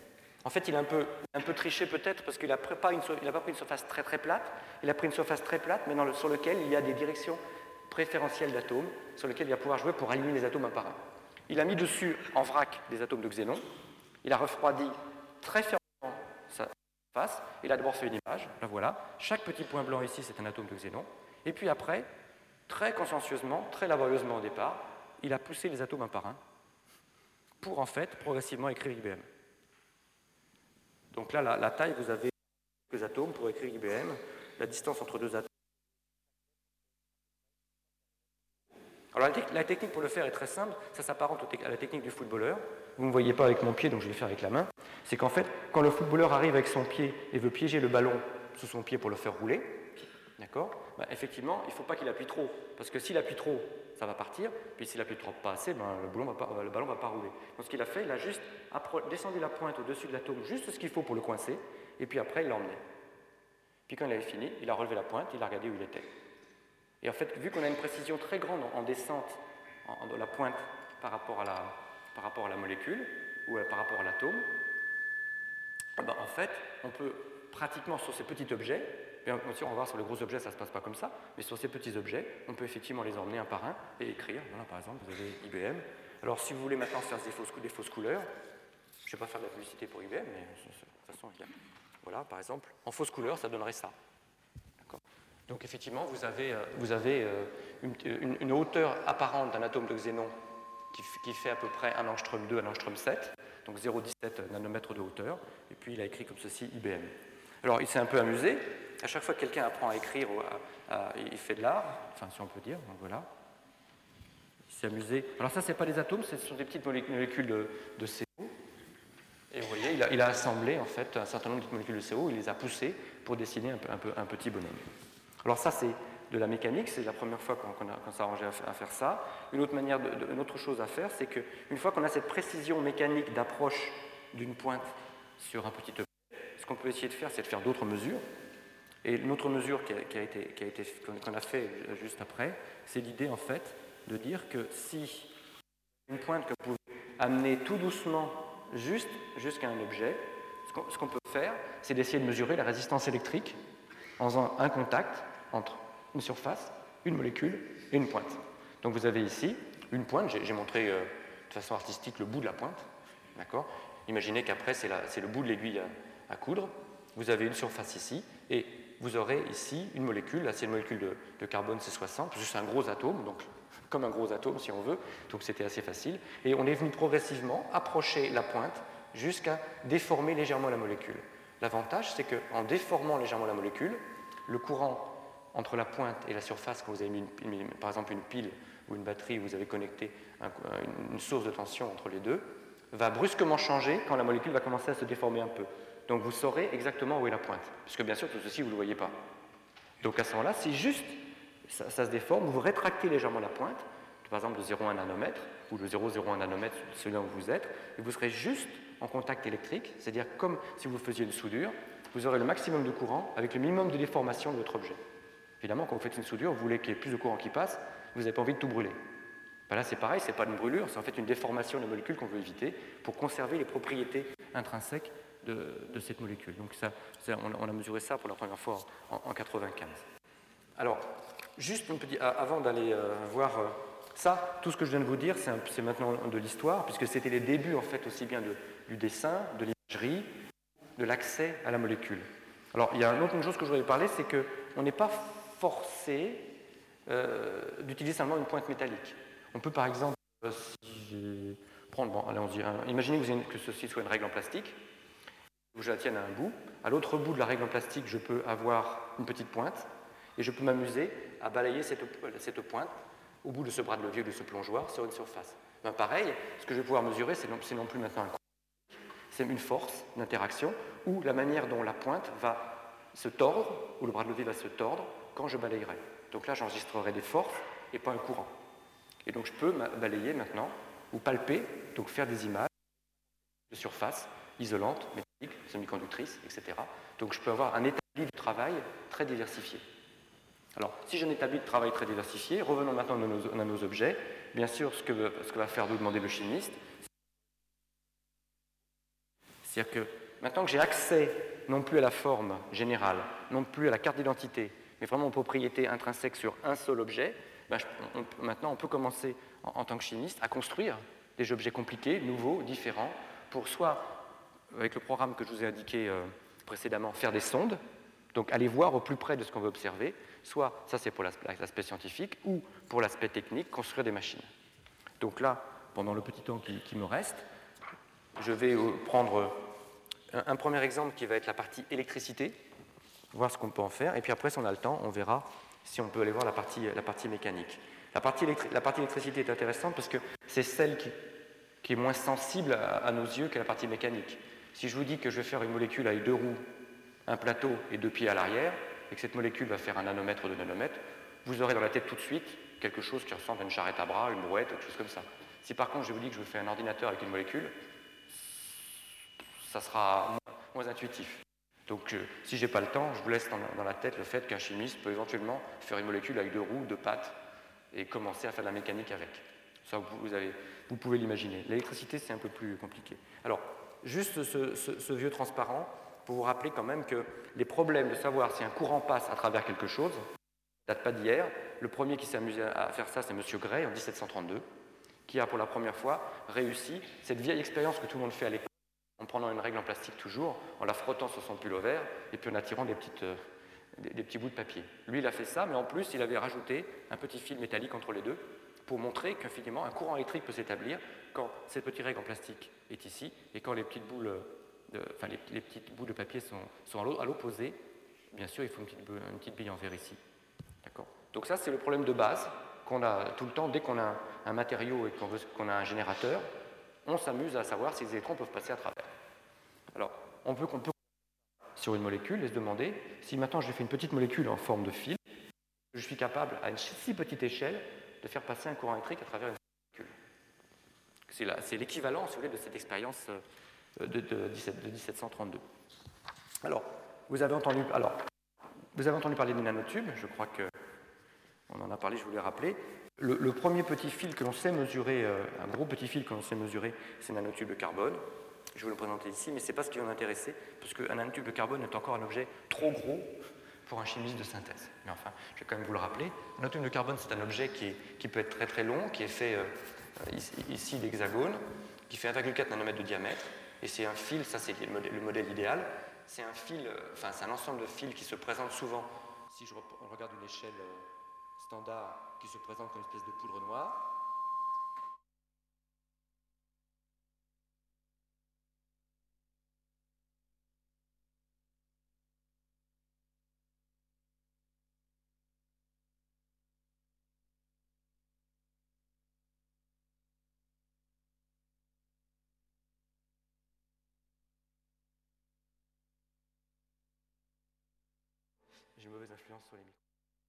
S2: En fait, il a un peu, un peu triché peut-être parce qu'il n'a pas, pas pris une surface très très plate, il a pris une surface très plate, mais dans le, sur laquelle il y a des directions préférentielles d'atomes, sur lesquelles il va pouvoir jouer pour aligner les atomes un par un. Il a mis dessus en vrac des atomes de xénon, il a refroidi très fermement sa surface, il a d'abord fait une image, la voilà, chaque petit point blanc ici c'est un atome de xénon, et puis après, très consciencieusement, très laborieusement au départ, il a poussé les atomes un par un pour en fait progressivement écrire I B M. Donc là, la, la taille, vous avez quelques atomes pour écrire I B M, la distance entre deux atomes. Alors la, la technique pour le faire est très simple, ça s'apparente à la technique du footballeur. Vous ne me voyez pas avec mon pied, donc je vais le faire avec la main. C'est qu'en fait, quand le footballeur arrive avec son pied et veut piéger le ballon sous son pied pour le faire rouler, D'accord? Ben, effectivement, il ne faut pas qu'il appuie trop, parce que s'il appuie trop, ça va partir, puis s'il appuie trop pas assez, ben, le, ballon va pas, le ballon ne va pas rouler. Donc ce qu'il a fait, il a juste descendu la pointe au-dessus de l'atome, juste ce qu'il faut pour le coincer, et puis après il l'a emmené. Puis quand il avait fini, il a relevé la pointe, il a regardé où il était. Et en fait, vu qu'on a une précision très grande en descente en, de la pointe par rapport à la, par rapport à la molécule, ou par rapport à l'atome, ben, en fait, on peut pratiquement sur ces petits objets, bien sûr on va voir sur les gros objets ça ne se passe pas comme ça, mais sur ces petits objets, on peut effectivement les emmener un par un et écrire. Voilà, par exemple, vous avez I B M. Alors si vous voulez maintenant faire des fausses, des fausses couleurs, je ne vais pas faire de la publicité pour I B M, mais de toute façon, il y a... Voilà, par exemple, en fausse couleur, ça donnerait ça. Donc effectivement, vous avez, vous avez une, une, une hauteur apparente d'un atome de xénon qui, qui fait à peu près un angstrom deux, un angstrom sept, donc zéro virgule dix-sept nanomètres de hauteur, et puis il a écrit comme ceci I B M. Alors il s'est un peu amusé, à chaque fois que quelqu'un apprend à écrire, à, à, il fait de l'art, enfin si on peut dire, donc voilà. Il s'est amusé. Alors ça, ce n'est pas des atomes, ce sont des petites molécules de, de C O. Et vous voyez, il a, il a assemblé en fait un certain nombre de molécules de C O, il les a poussées pour dessiner un, peu, un, peu, un petit bonhomme. Alors ça, c'est de la mécanique, c'est la première fois qu'on, qu'on, a, qu'on s'est arrangé à, à faire ça. Une autre, manière de, de, une autre chose à faire, c'est qu'une fois qu'on a cette précision mécanique d'approche d'une pointe sur un petit objet, ce qu'on peut essayer de faire, c'est de faire d'autres mesures. Et une autre mesure qui a, qui a été, qui a été, qu'on a fait juste après, c'est l'idée en fait de dire que si une pointe que vous pouvez amener tout doucement juste jusqu'à un objet, ce qu'on, ce qu'on peut faire, c'est d'essayer de mesurer la résistance électrique en faisant un contact entre une surface, une molécule et une pointe. Donc vous avez ici une pointe, j'ai, j'ai montré euh, de façon artistique le bout de la pointe, d'accord ? Imaginez qu'après c'est, la, c'est le bout de l'aiguille à, à coudre, vous avez une surface ici, et vous aurez ici une molécule, là c'est une molécule de, de carbone C soixante, c'est un gros atome, donc comme un gros atome si on veut, donc c'était assez facile, et on est venu progressivement approcher la pointe jusqu'à déformer légèrement la molécule. L'avantage, c'est qu'en déformant légèrement la molécule, le courant entre la pointe et la surface, quand vous avez mis, une, une, par exemple une pile ou une batterie, vous avez connecté un, une source de tension entre les deux, va brusquement changer quand la molécule va commencer à se déformer un peu. Donc vous saurez exactement où est la pointe, puisque bien sûr tout ceci vous ne le voyez pas. Donc à ce moment-là, si juste ça, ça se déforme, vous rétractez légèrement la pointe, par exemple de zéro virgule un nanomètre, ou de zéro virgule zéro un nanomètre, celui-là où vous êtes, et vous serez juste en contact électrique, c'est-à-dire comme si vous faisiez une soudure, vous aurez le maximum de courant avec le minimum de déformation de votre objet. Évidemment, quand vous faites une soudure, vous voulez qu'il y ait plus de courant qui passe, vous n'avez pas envie de tout brûler. Ben là, c'est pareil, ce n'est pas une brûlure, c'est en fait une déformation de la molécule qu'on veut éviter pour conserver les propriétés intrinsèques de, de cette molécule. Donc ça, ça, on, on a mesuré ça pour la première fois en, en quatre-vingt-quinze. Alors, juste une petite, avant d'aller euh, voir... Euh, Ça, tout ce que je viens de vous dire, c'est, un, c'est maintenant de l'histoire, puisque c'était les débuts en fait aussi bien de, du dessin, de l'imagerie, de l'accès à la molécule. Alors, il y a une autre chose que je voudrais parler, c'est qu'on n'est pas forcé euh, d'utiliser seulement une pointe métallique. On peut par exemple, euh, si prendre, bon, allons-y, hein, imaginez que, vous ayez, que ceci soit une règle en plastique, où je la tienne à un bout. À l'autre bout de la règle en plastique, je peux avoir une petite pointe, et je peux m'amuser à balayer cette, cette pointe au bout de ce bras de levier ou de ce plongeoir sur une surface. Ben pareil, ce que je vais pouvoir mesurer, c'est non, c'est non plus maintenant un courant, c'est une force d'interaction ou la manière dont la pointe va se tordre, ou le bras de levier va se tordre quand je balayerai. Donc là, j'enregistrerai des forces et pas un courant. Et donc je peux balayer maintenant, ou palper, donc faire des images de surface isolantes, métalliques, semi-conductrices, et cetera. Donc je peux avoir un établi de travail très diversifié. Alors, si j'ai un établi de travail très diversifié, revenons maintenant à nos, à nos objets. Bien sûr, ce que, ce que va faire nous demander le chimiste, c'est-à-dire que maintenant que j'ai accès non plus à la forme générale, non plus à la carte d'identité, mais vraiment aux propriétés intrinsèques sur un seul objet, ben je, on, maintenant on peut commencer en, en tant que chimiste à construire des objets compliqués, nouveaux, différents, pour soit, avec le programme que je vous ai indiqué euh, précédemment, faire des sondes, donc aller voir au plus près de ce qu'on veut observer, soit, ça c'est pour l'aspect scientifique, ou pour l'aspect technique, construire des machines. Donc là, pendant le petit temps qui, qui me reste, je vais prendre un, un premier exemple qui va être la partie électricité, voir ce qu'on peut en faire, et puis après, si on a le temps, on verra si on peut aller voir la partie, la partie mécanique. La partie, électri- la partie électricité est intéressante parce que c'est celle qui, qui est moins sensible à, à nos yeux que la partie mécanique. Si je vous dis que je vais faire une molécule avec deux roues, un plateau et deux pieds à l'arrière, et que cette molécule va faire un nanomètre ou deux nanomètres, vous aurez dans la tête tout de suite quelque chose qui ressemble à une charrette à bras, une brouette, quelque chose comme ça. Si par contre je vous dis que je vous fais un ordinateur avec une molécule, ça sera moins, moins intuitif. Donc euh, si je n'ai pas le temps, je vous laisse dans, dans la tête le fait qu'un chimiste peut éventuellement faire une molécule avec deux roues, deux pattes, et commencer à faire de la mécanique avec. Ça, vous, vous, avez, vous pouvez l'imaginer. L'électricité, c'est un peu plus compliqué. Alors, juste ce, ce, ce vieux transparent, pour vous rappeler quand même que les problèmes de savoir si un courant passe à travers quelque chose ne datent pas d'hier. Le premier qui s'est amusé à faire ça, c'est M. Gray, en dix-sept cent trente-deux, qui a pour la première fois réussi cette vieille expérience que tout le monde fait à l'époque, en prenant une règle en plastique toujours, en la frottant sur son pull vert, et puis en attirant des, petites, euh, des, des petits bouts de papier. Lui, il a fait ça, mais en plus, il avait rajouté un petit fil métallique entre les deux, pour montrer que finalement un courant électrique peut s'établir quand cette petite règle en plastique est ici, et quand les petites boules de, enfin, les, les petites bouts de papier sont, sont à l'opposé, bien sûr, il faut une petite, une petite bille en verre ici. D'accord ? Donc ça, c'est le problème de base qu'on a tout le temps. Dès qu'on a un, un matériau et qu'on qu'on a un générateur, on s'amuse à savoir si les électrons peuvent passer à travers. Alors, on peut, on peut sur une molécule et se demander si maintenant je fais une petite molécule en forme de fil, je suis capable, à une si petite échelle, de faire passer un courant électrique à travers une molécule. C'est l'équivalent, si vous voulez, de cette expérience de, de, de, de dix-sept cent trente-deux. Alors, vous avez entendu, alors, vous avez entendu parler des nanotubes, je crois qu'on en a parlé, je vous l'ai rappelé. Le, le premier petit fil que l'on sait mesurer, euh, un gros petit fil que l'on sait mesurer, c'est le nanotube de carbone. Je vais vous le présenter ici, mais ce n'est pas ce qui va m'intéresser, parce qu'un nanotube de carbone est encore un objet trop gros pour un chimiste de synthèse. Mais enfin, je vais quand même vous le rappeler. Un nanotube de carbone, c'est un objet qui, est, qui peut être très très long, qui est fait euh, ici, ici d'hexagone, qui fait un virgule quatre nanomètres de diamètre, et c'est un fil, ça c'est le modèle, le modèle idéal, c'est un fil, euh, enfin c'est un ensemble de fils qui se présente souvent, si je regarde une échelle euh, standard, qui se présente comme une espèce de poudre noire. J'ai une mauvaise influence sur les micros.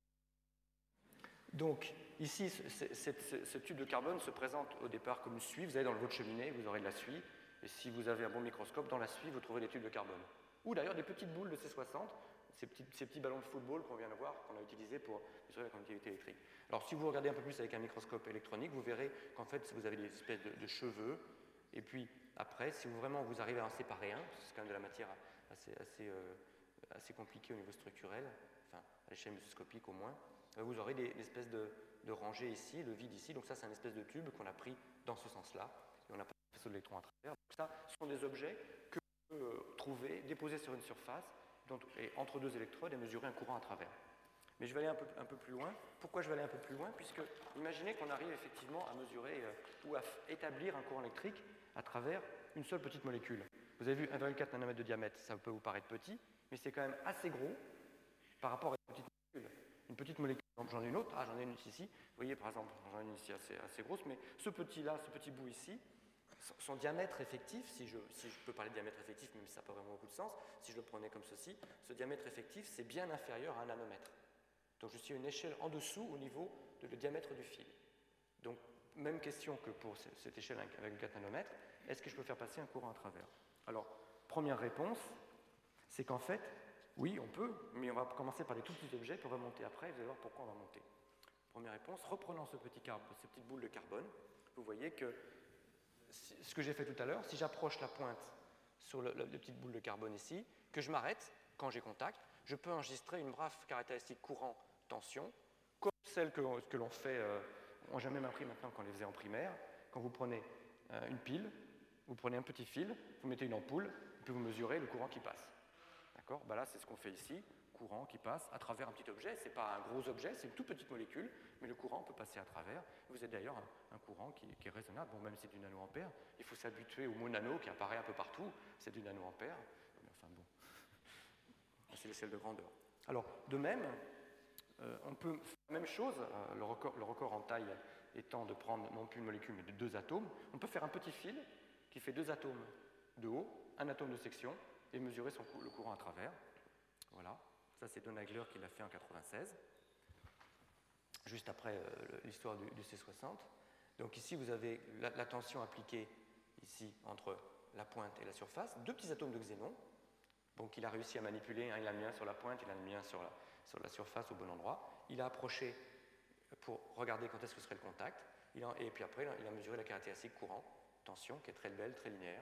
S2: Donc, ici, ce, ce, ce tube de carbone se présente au départ comme une suie. Vous allez dans le votre cheminée, vous aurez de la suie. Et si vous avez un bon microscope, dans la suie, vous trouverez des tubes de carbone. Ou d'ailleurs des petites boules de C soixante, ces petits, ces petits ballons de football qu'on vient de voir, qu'on a utilisés pour mesurer la conductivité électrique. Alors, si vous regardez un peu plus avec un microscope électronique, vous verrez qu'en fait, vous avez des espèces de, de cheveux. Et puis, après, si vous vraiment vous arrivez à en séparer un, parce que c'est quand même de la matière assez, assez euh, assez compliqué au niveau structurel, enfin à l'échelle microscopique au moins, vous aurez des, des espèces de, de rangées ici, le vide ici, donc ça c'est un espèce de tube qu'on a pris dans ce sens-là, et on a pas de faisceau d'électrons à travers. Donc ça, ce sont des objets que vous pouvez euh, trouver, déposer sur une surface, donc, et entre deux électrodes et mesurer un courant à travers. Mais je vais aller un peu, un peu plus loin. Pourquoi je vais aller un peu plus loin? Puisque imaginez qu'on arrive effectivement à mesurer euh, ou à établir un courant électrique à travers une seule petite molécule. Vous avez vu un virgule quatre nanomètres de diamètre, ça peut vous paraître petit, mais c'est quand même assez gros par rapport à une petite molécule. Une petite molécule, j'en ai une autre, ah j'en ai une ici, vous voyez par exemple, j'en ai une ici assez, assez grosse, mais ce petit-là, ce petit bout ici, son diamètre effectif, si je, si je peux parler de diamètre effectif, même si ça n'a pas vraiment beaucoup de sens, si je le prenais comme ceci, ce diamètre effectif, c'est bien inférieur à un nanomètre. Donc je suis à une échelle en dessous au niveau de le diamètre du fil. Donc même question que pour cette échelle avec quatre nanomètres, est-ce que je peux faire passer un courant à travers? Alors, première réponse, c'est qu'en fait, oui, on peut, mais on va commencer par des tout petits objets pour remonter après, et vous allez voir pourquoi on va monter. Première réponse, reprenant ce petit carbone, cette petite boule de carbone, vous voyez que ce que j'ai fait tout à l'heure, si j'approche la pointe sur le, la, la petite boule de carbone ici, que je m'arrête quand j'ai contact, je peux enregistrer une brave caractéristique courant-tension, comme celle que, que l'on fait, euh, on n'a même appris maintenant qu'on les faisait en primaire, quand vous prenez euh, une pile, vous prenez un petit fil, vous mettez une ampoule, et puis vous mesurez le courant qui passe. D'accord? Ben là, c'est ce qu'on fait ici, courant qui passe à travers un petit objet. Ce n'est pas un gros objet, c'est une toute petite molécule, mais le courant peut passer à travers. Vous avez d'ailleurs un, un courant qui, qui est raisonnable. Bon, même si c'est du nanoampère, il faut s'habituer au mot nano qui apparaît un peu partout. C'est du nanoampère. Mais enfin bon, c'est l'échelle de grandeur. Alors, de même, euh, on peut faire la même chose, euh, le, record, le record en taille étant de prendre non plus une molécule, mais de deux atomes. On peut faire un petit fil qui fait deux atomes de haut, un atome de section, et mesurer son, le courant à travers. Voilà. Ça, c'est Donagler qui l'a fait en quatre-vingt-seize, juste après euh, l'histoire du, du C soixante. Donc ici, vous avez la, la tension appliquée ici entre la pointe et la surface, deux petits atomes de xénon, donc il a réussi à manipuler, hein, il a mis un sur la pointe, il a mis un sur la, sur la surface au bon endroit. Il a approché pour regarder quand est-ce que serait le contact, il a, et puis après, il a mesuré la caractéristique courant, tension, qui est très belle, très linéaire.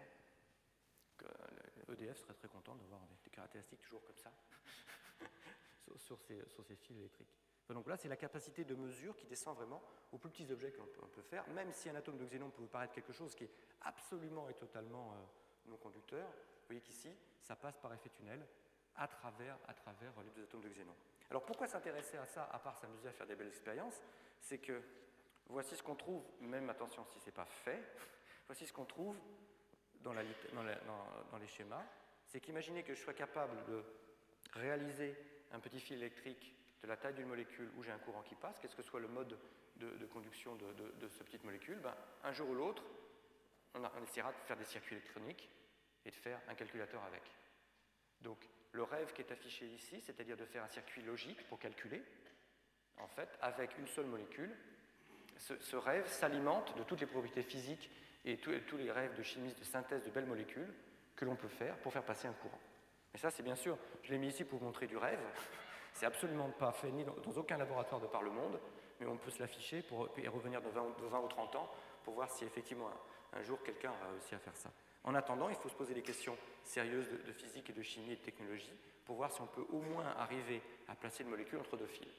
S2: E D F serait très content d'avoir des caractéristiques toujours comme ça sur, sur, ces, sur ces fils électriques. Donc là, c'est la capacité de mesure qui descend vraiment aux plus petits objets qu'on peut, on peut faire, même si un atome de xénon peut vous paraître quelque chose qui est absolument et totalement euh, non conducteur. Vous voyez qu'ici, ça passe par effet tunnel à travers, à travers les deux atomes de xénon. Alors pourquoi s'intéresser à ça, à part s'amuser à faire des belles expériences? C'est que voici ce qu'on trouve, même attention si ce n'est pas fait, voici ce qu'on trouve dans, la, dans, la, dans, dans les schémas. C'est qu'imaginez que je sois capable de réaliser un petit fil électrique de la taille d'une molécule où j'ai un courant qui passe, qu'est-ce que soit le mode de, de conduction de, de, de cette petite molécule, ben, un jour ou l'autre, on, on essaiera de faire des circuits électroniques et de faire un calculateur avec. Donc, le rêve qui est affiché ici, c'est-à-dire de faire un circuit logique pour calculer, en fait, avec une seule molécule, ce, ce rêve s'alimente de toutes les propriétés physiques et tous, tous les rêves de chimistes de synthèse de belles molécules que l'on peut faire pour faire passer un courant. Et ça, c'est bien sûr, je l'ai mis ici pour vous montrer du rêve. C'est absolument pas fait ni dans, dans aucun laboratoire de par le monde, mais on peut se l'afficher pour, et revenir dans vingt, vingt ou trente ans pour voir si effectivement un, un jour quelqu'un aura réussi à faire ça. En attendant, il faut se poser des questions sérieuses de, de physique et de chimie et de technologie pour voir si on peut au moins arriver à placer une molécule entre deux fils.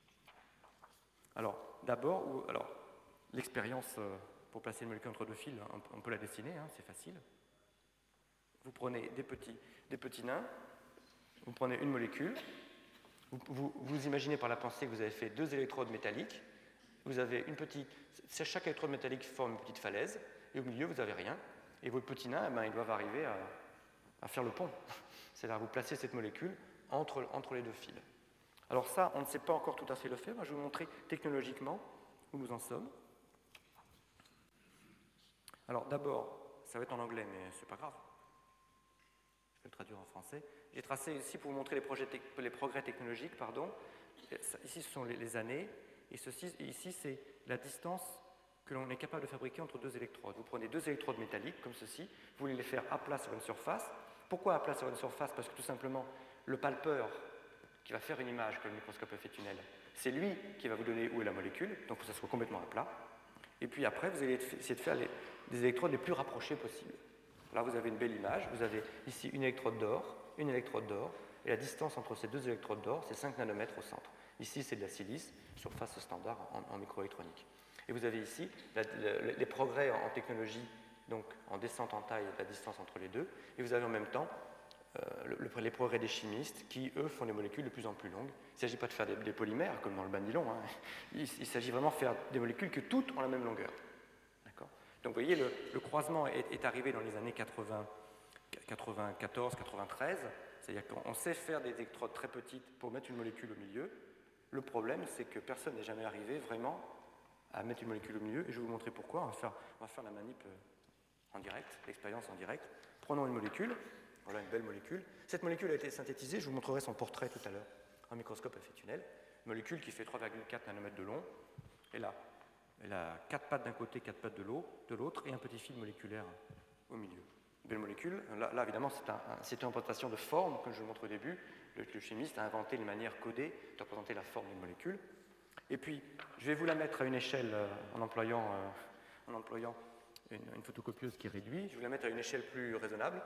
S2: Alors, d'abord, alors, l'expérience euh, pour placer une molécule entre deux fils, on, on peut la dessiner, hein, c'est facile. Vous prenez des petits, des petits nains, vous prenez une molécule, vous, vous, vous imaginez par la pensée que vous avez fait deux électrodes métalliques, vous avez une petite, chaque électrode métallique forme une petite falaise, et au milieu vous n'avez rien, et vos petits nains, eh ben, ils doivent arriver à, à faire le pont. C'est-à-dire vous placez cette molécule entre, entre les deux fils. Alors ça, on ne sait pas encore tout à fait le faire, moi je vais vous montrer technologiquement où nous en sommes. Alors d'abord, ça va être en anglais, mais c'est pas grave. Je vais le traduire en français. J'ai tracé ici pour vous montrer les, projets les progrès technologiques. Pardon. Ici, ce sont les, les années. Et, ceci, et ici, c'est la distance que l'on est capable de fabriquer entre deux électrodes. Vous prenez deux électrodes métalliques, comme ceci. Vous voulez les faire à plat sur une surface. Pourquoi à plat sur une surface? Parce que tout simplement, le palpeur qui va faire une image que le microscope effet tunnel, c'est lui qui va vous donner où est la molécule. Donc, il faut que ça soit complètement à plat. Et puis après, vous allez essayer de faire les, des électrodes les plus rapprochées possibles. Là, vous avez une belle image. Vous avez ici une électrode d'or, une électrode d'or, et la distance entre ces deux électrodes d'or, c'est cinq nanomètres au centre. Ici, c'est de la silice, surface standard en, en microélectronique. Et vous avez ici la, la, les progrès en, en technologie, donc en descente en taille de la distance entre les deux, et vous avez en même temps euh, le, les progrès des chimistes qui, eux, font des molécules de plus en plus longues. Il ne s'agit pas de faire des, des polymères, comme dans le banylon. Hein. Il, il s'agit vraiment de faire des molécules que toutes ont la même longueur. D'accord ? Donc vous voyez, le, le croisement est, est arrivé dans les années quatre-vingts, quatre-vingt-quatorze quatre-vingt-treize, c'est-à-dire qu'on sait faire des électrodes très petites pour mettre une molécule au milieu. Le problème, c'est que personne n'est jamais arrivé vraiment à mettre une molécule au milieu, et je vais vous montrer pourquoi. On va faire, on va faire la manip en direct, l'expérience en direct. Prenons une molécule, voilà une belle molécule. Cette molécule a été synthétisée, je vous montrerai son portrait tout à l'heure, en microscope effet tunnel. Une molécule qui fait trois virgule quatre nanomètres de long, et là, elle a quatre pattes d'un côté, quatre pattes de l'autre, et un petit fil moléculaire au milieu. Une belle molécule. Là, là évidemment, c'est un, un, une représentation de forme, comme je vous montre au début. Le, le chimiste a inventé une manière codée de représenter la forme d'une molécule. Et puis, je vais vous la mettre à une échelle euh, en employant, euh, en employant une, une photocopieuse qui réduit. Je vais vous la mettre à une échelle plus raisonnable.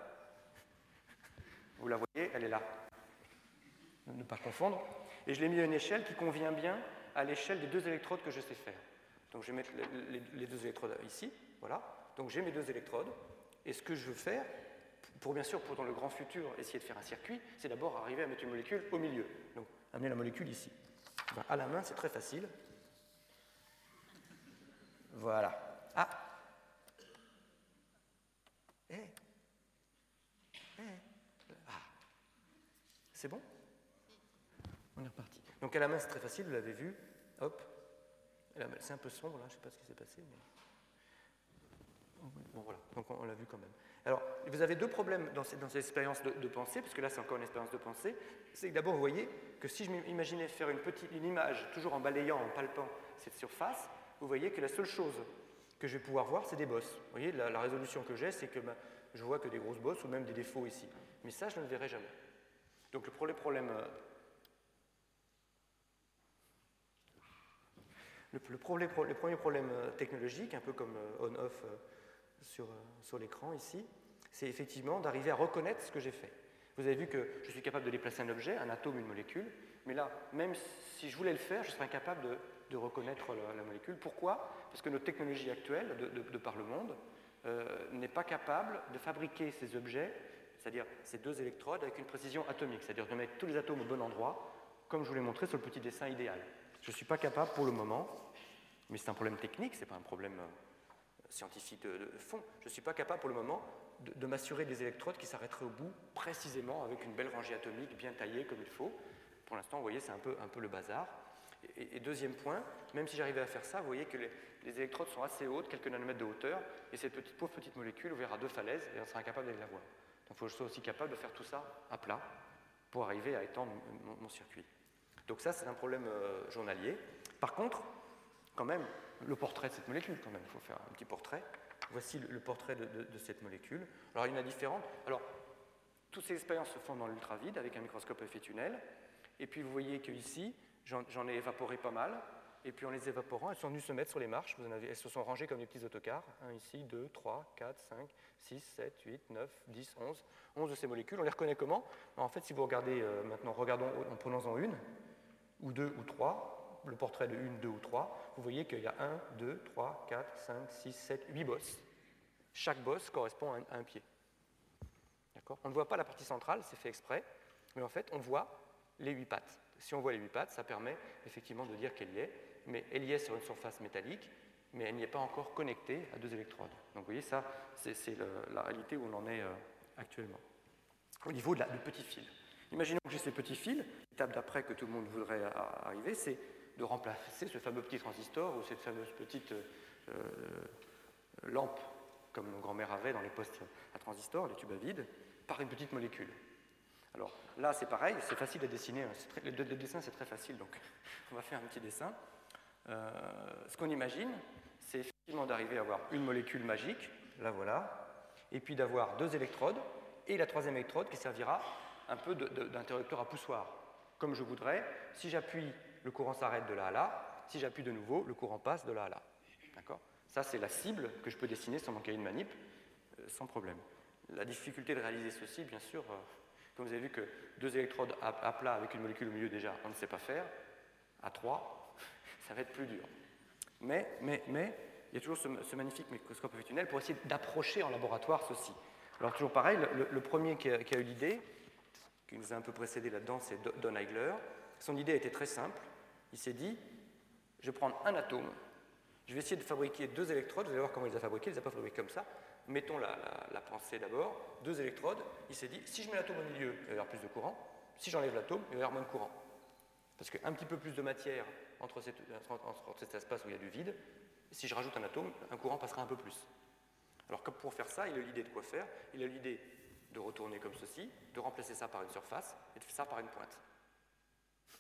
S2: Vous la voyez, elle est là. Ne pas confondre. Et je l'ai mis à une échelle qui convient bien à l'échelle des deux électrodes que je sais faire. Donc je vais mettre les, les, les deux électrodes ici, voilà. Donc j'ai mes deux électrodes, et ce que je veux faire, pour bien sûr, pour dans le grand futur, essayer de faire un circuit, c'est d'abord arriver à mettre une molécule au milieu. Donc amener la molécule ici. Ben, à la main, c'est très facile. Voilà. Ah Eh Eh Ah C'est bon? On est reparti. Donc à la main, c'est très facile, vous l'avez vu. Hop. C'est un peu sombre là, je ne sais pas ce qui s'est passé, mais. Bon, voilà, donc on, on l'a vu quand même. Alors, vous avez deux problèmes dans cette, dans cette expérience de, de pensée, parce que là, c'est encore une expérience de pensée. C'est que d'abord, vous voyez que si je m'imaginais faire une petite une image, toujours en balayant, en palpant cette surface, vous voyez que la seule chose que je vais pouvoir voir, c'est des bosses. Vous voyez, la, la résolution que j'ai, c'est que ben, je vois que des grosses bosses ou même des défauts ici. Mais ça, je ne le verrai jamais. Donc, le premier problème... Euh, le, le, problème, le premier problème technologique, un peu comme on-off sur, sur l'écran ici, c'est effectivement d'arriver à reconnaître ce que j'ai fait. Vous avez vu que je suis capable de déplacer un objet, un atome, une molécule, mais là, même si je voulais le faire, je serais incapable de, de reconnaître la, la molécule. Pourquoi? Parce que notre technologie actuelle, de, de, de par le monde, euh, n'est pas capable de fabriquer ces objets, c'est-à-dire ces deux électrodes, avec une précision atomique, c'est-à-dire de mettre tous les atomes au bon endroit, comme je vous l'ai montré sur le petit dessin idéal. Je ne suis pas capable pour le moment, mais c'est un problème technique, ce n'est pas un problème scientifique de, de fond. Je ne suis pas capable pour le moment de, de m'assurer des électrodes qui s'arrêteraient au bout précisément avec une belle rangée atomique bien taillée comme il faut. Pour l'instant, vous voyez, c'est un peu, un peu le bazar. Et, et deuxième point, même si j'arrivais à faire ça, vous voyez que les, les électrodes sont assez hautes, quelques nanomètres de hauteur, et cette petite, pauvre petite molécule, on verra deux falaises et on sera incapable d'aller la voir. Donc il faut que je sois aussi capable de faire tout ça à plat pour arriver à étendre mon, mon circuit. Donc ça, c'est un problème euh, journalier. Par contre, quand même, le portrait de cette molécule, quand même, il faut faire un petit portrait. Voici le, le portrait de, de, de cette molécule. Alors, il y en a différentes. Alors, toutes ces expériences se font dans l'ultravide avec un microscope à effet tunnel. Et puis, vous voyez qu'ici, j'en, j'en ai évaporé pas mal. Et puis, en les évaporant, elles sont venues se mettre sur les marches. Vous en avez, elles se sont rangées comme des petits autocars. Un ici, deux, trois, quatre, cinq, six, sept, huit, neuf, dix, onze. onze de ces molécules. On les reconnaît comment? En fait, si vous regardez euh, maintenant, regardons en prenant-en une, ou deux, ou trois, le portrait de une, deux ou trois, vous voyez qu'il y a un, deux, trois, quatre, cinq, six, sept, huit bosses. Chaque bosse correspond à un, à un pied. D'accord ? On ne voit pas la partie centrale, c'est fait exprès, mais en fait, on voit les huit pattes. Si on voit les huit pattes, ça permet effectivement de dire qu'elle y est, mais elle y est sur une surface métallique, mais elle n'y est pas encore connectée à deux électrodes. Donc vous voyez, ça, c'est, c'est le, la réalité où on en est euh, actuellement. Au niveau de la, du petit fil. Imaginons que j'ai ces petits fils, l'étape d'après que tout le monde voudrait arriver, c'est de remplacer ce fameux petit transistor ou cette fameuse petite euh, lampe, comme nos grands-mères avaient dans les postes à transistor, les tubes à vide, par une petite molécule. Alors là, c'est pareil, c'est facile à dessiner. Très, le, le dessin, c'est très facile, donc on va faire un petit dessin. Euh, ce qu'on imagine, c'est effectivement d'arriver à avoir une molécule magique, là voilà, et puis d'avoir deux électrodes, et la troisième électrode qui servira un peu de, de, d'interrupteur à poussoir. Comme je voudrais, si j'appuie, le courant s'arrête de là à là, si j'appuie de nouveau, le courant passe de là à là. D'accord ? Ça, c'est la cible que je peux dessiner sur mon cahier de manip, euh, sans problème. La difficulté de réaliser ceci, bien sûr, euh, comme vous avez vu que deux électrodes à, à plat avec une molécule au milieu, déjà, on ne sait pas faire. À trois, ça va être plus dur. Mais, mais, mais, il y a toujours ce, ce magnifique microscope à effet tunnel pour essayer d'approcher en laboratoire ceci. Alors, toujours pareil, le, le premier qui a, qui a eu l'idée, qui nous a un peu précédé là-dedans, c'est Don Eigler. Son idée était très simple. Il s'est dit, je vais prendre un atome, je vais essayer de fabriquer deux électrodes, vous allez voir comment il les a fabriqués, il ne les a pas fabriqués comme ça. Mettons la, la, la pensée d'abord, deux électrodes, il s'est dit, si je mets l'atome au milieu, il va y avoir plus de courant, si j'enlève l'atome, il va y avoir moins de courant. Parce qu'un petit peu plus de matière entre, cette, entre cet espace où il y a du vide, si je rajoute un atome, un courant passera un peu plus. Alors comme pour faire ça, il a eu l'idée de quoi faire, il a eu l'idée de retourner comme ceci, de remplacer ça par une surface et de faire ça par une pointe. D'accord ?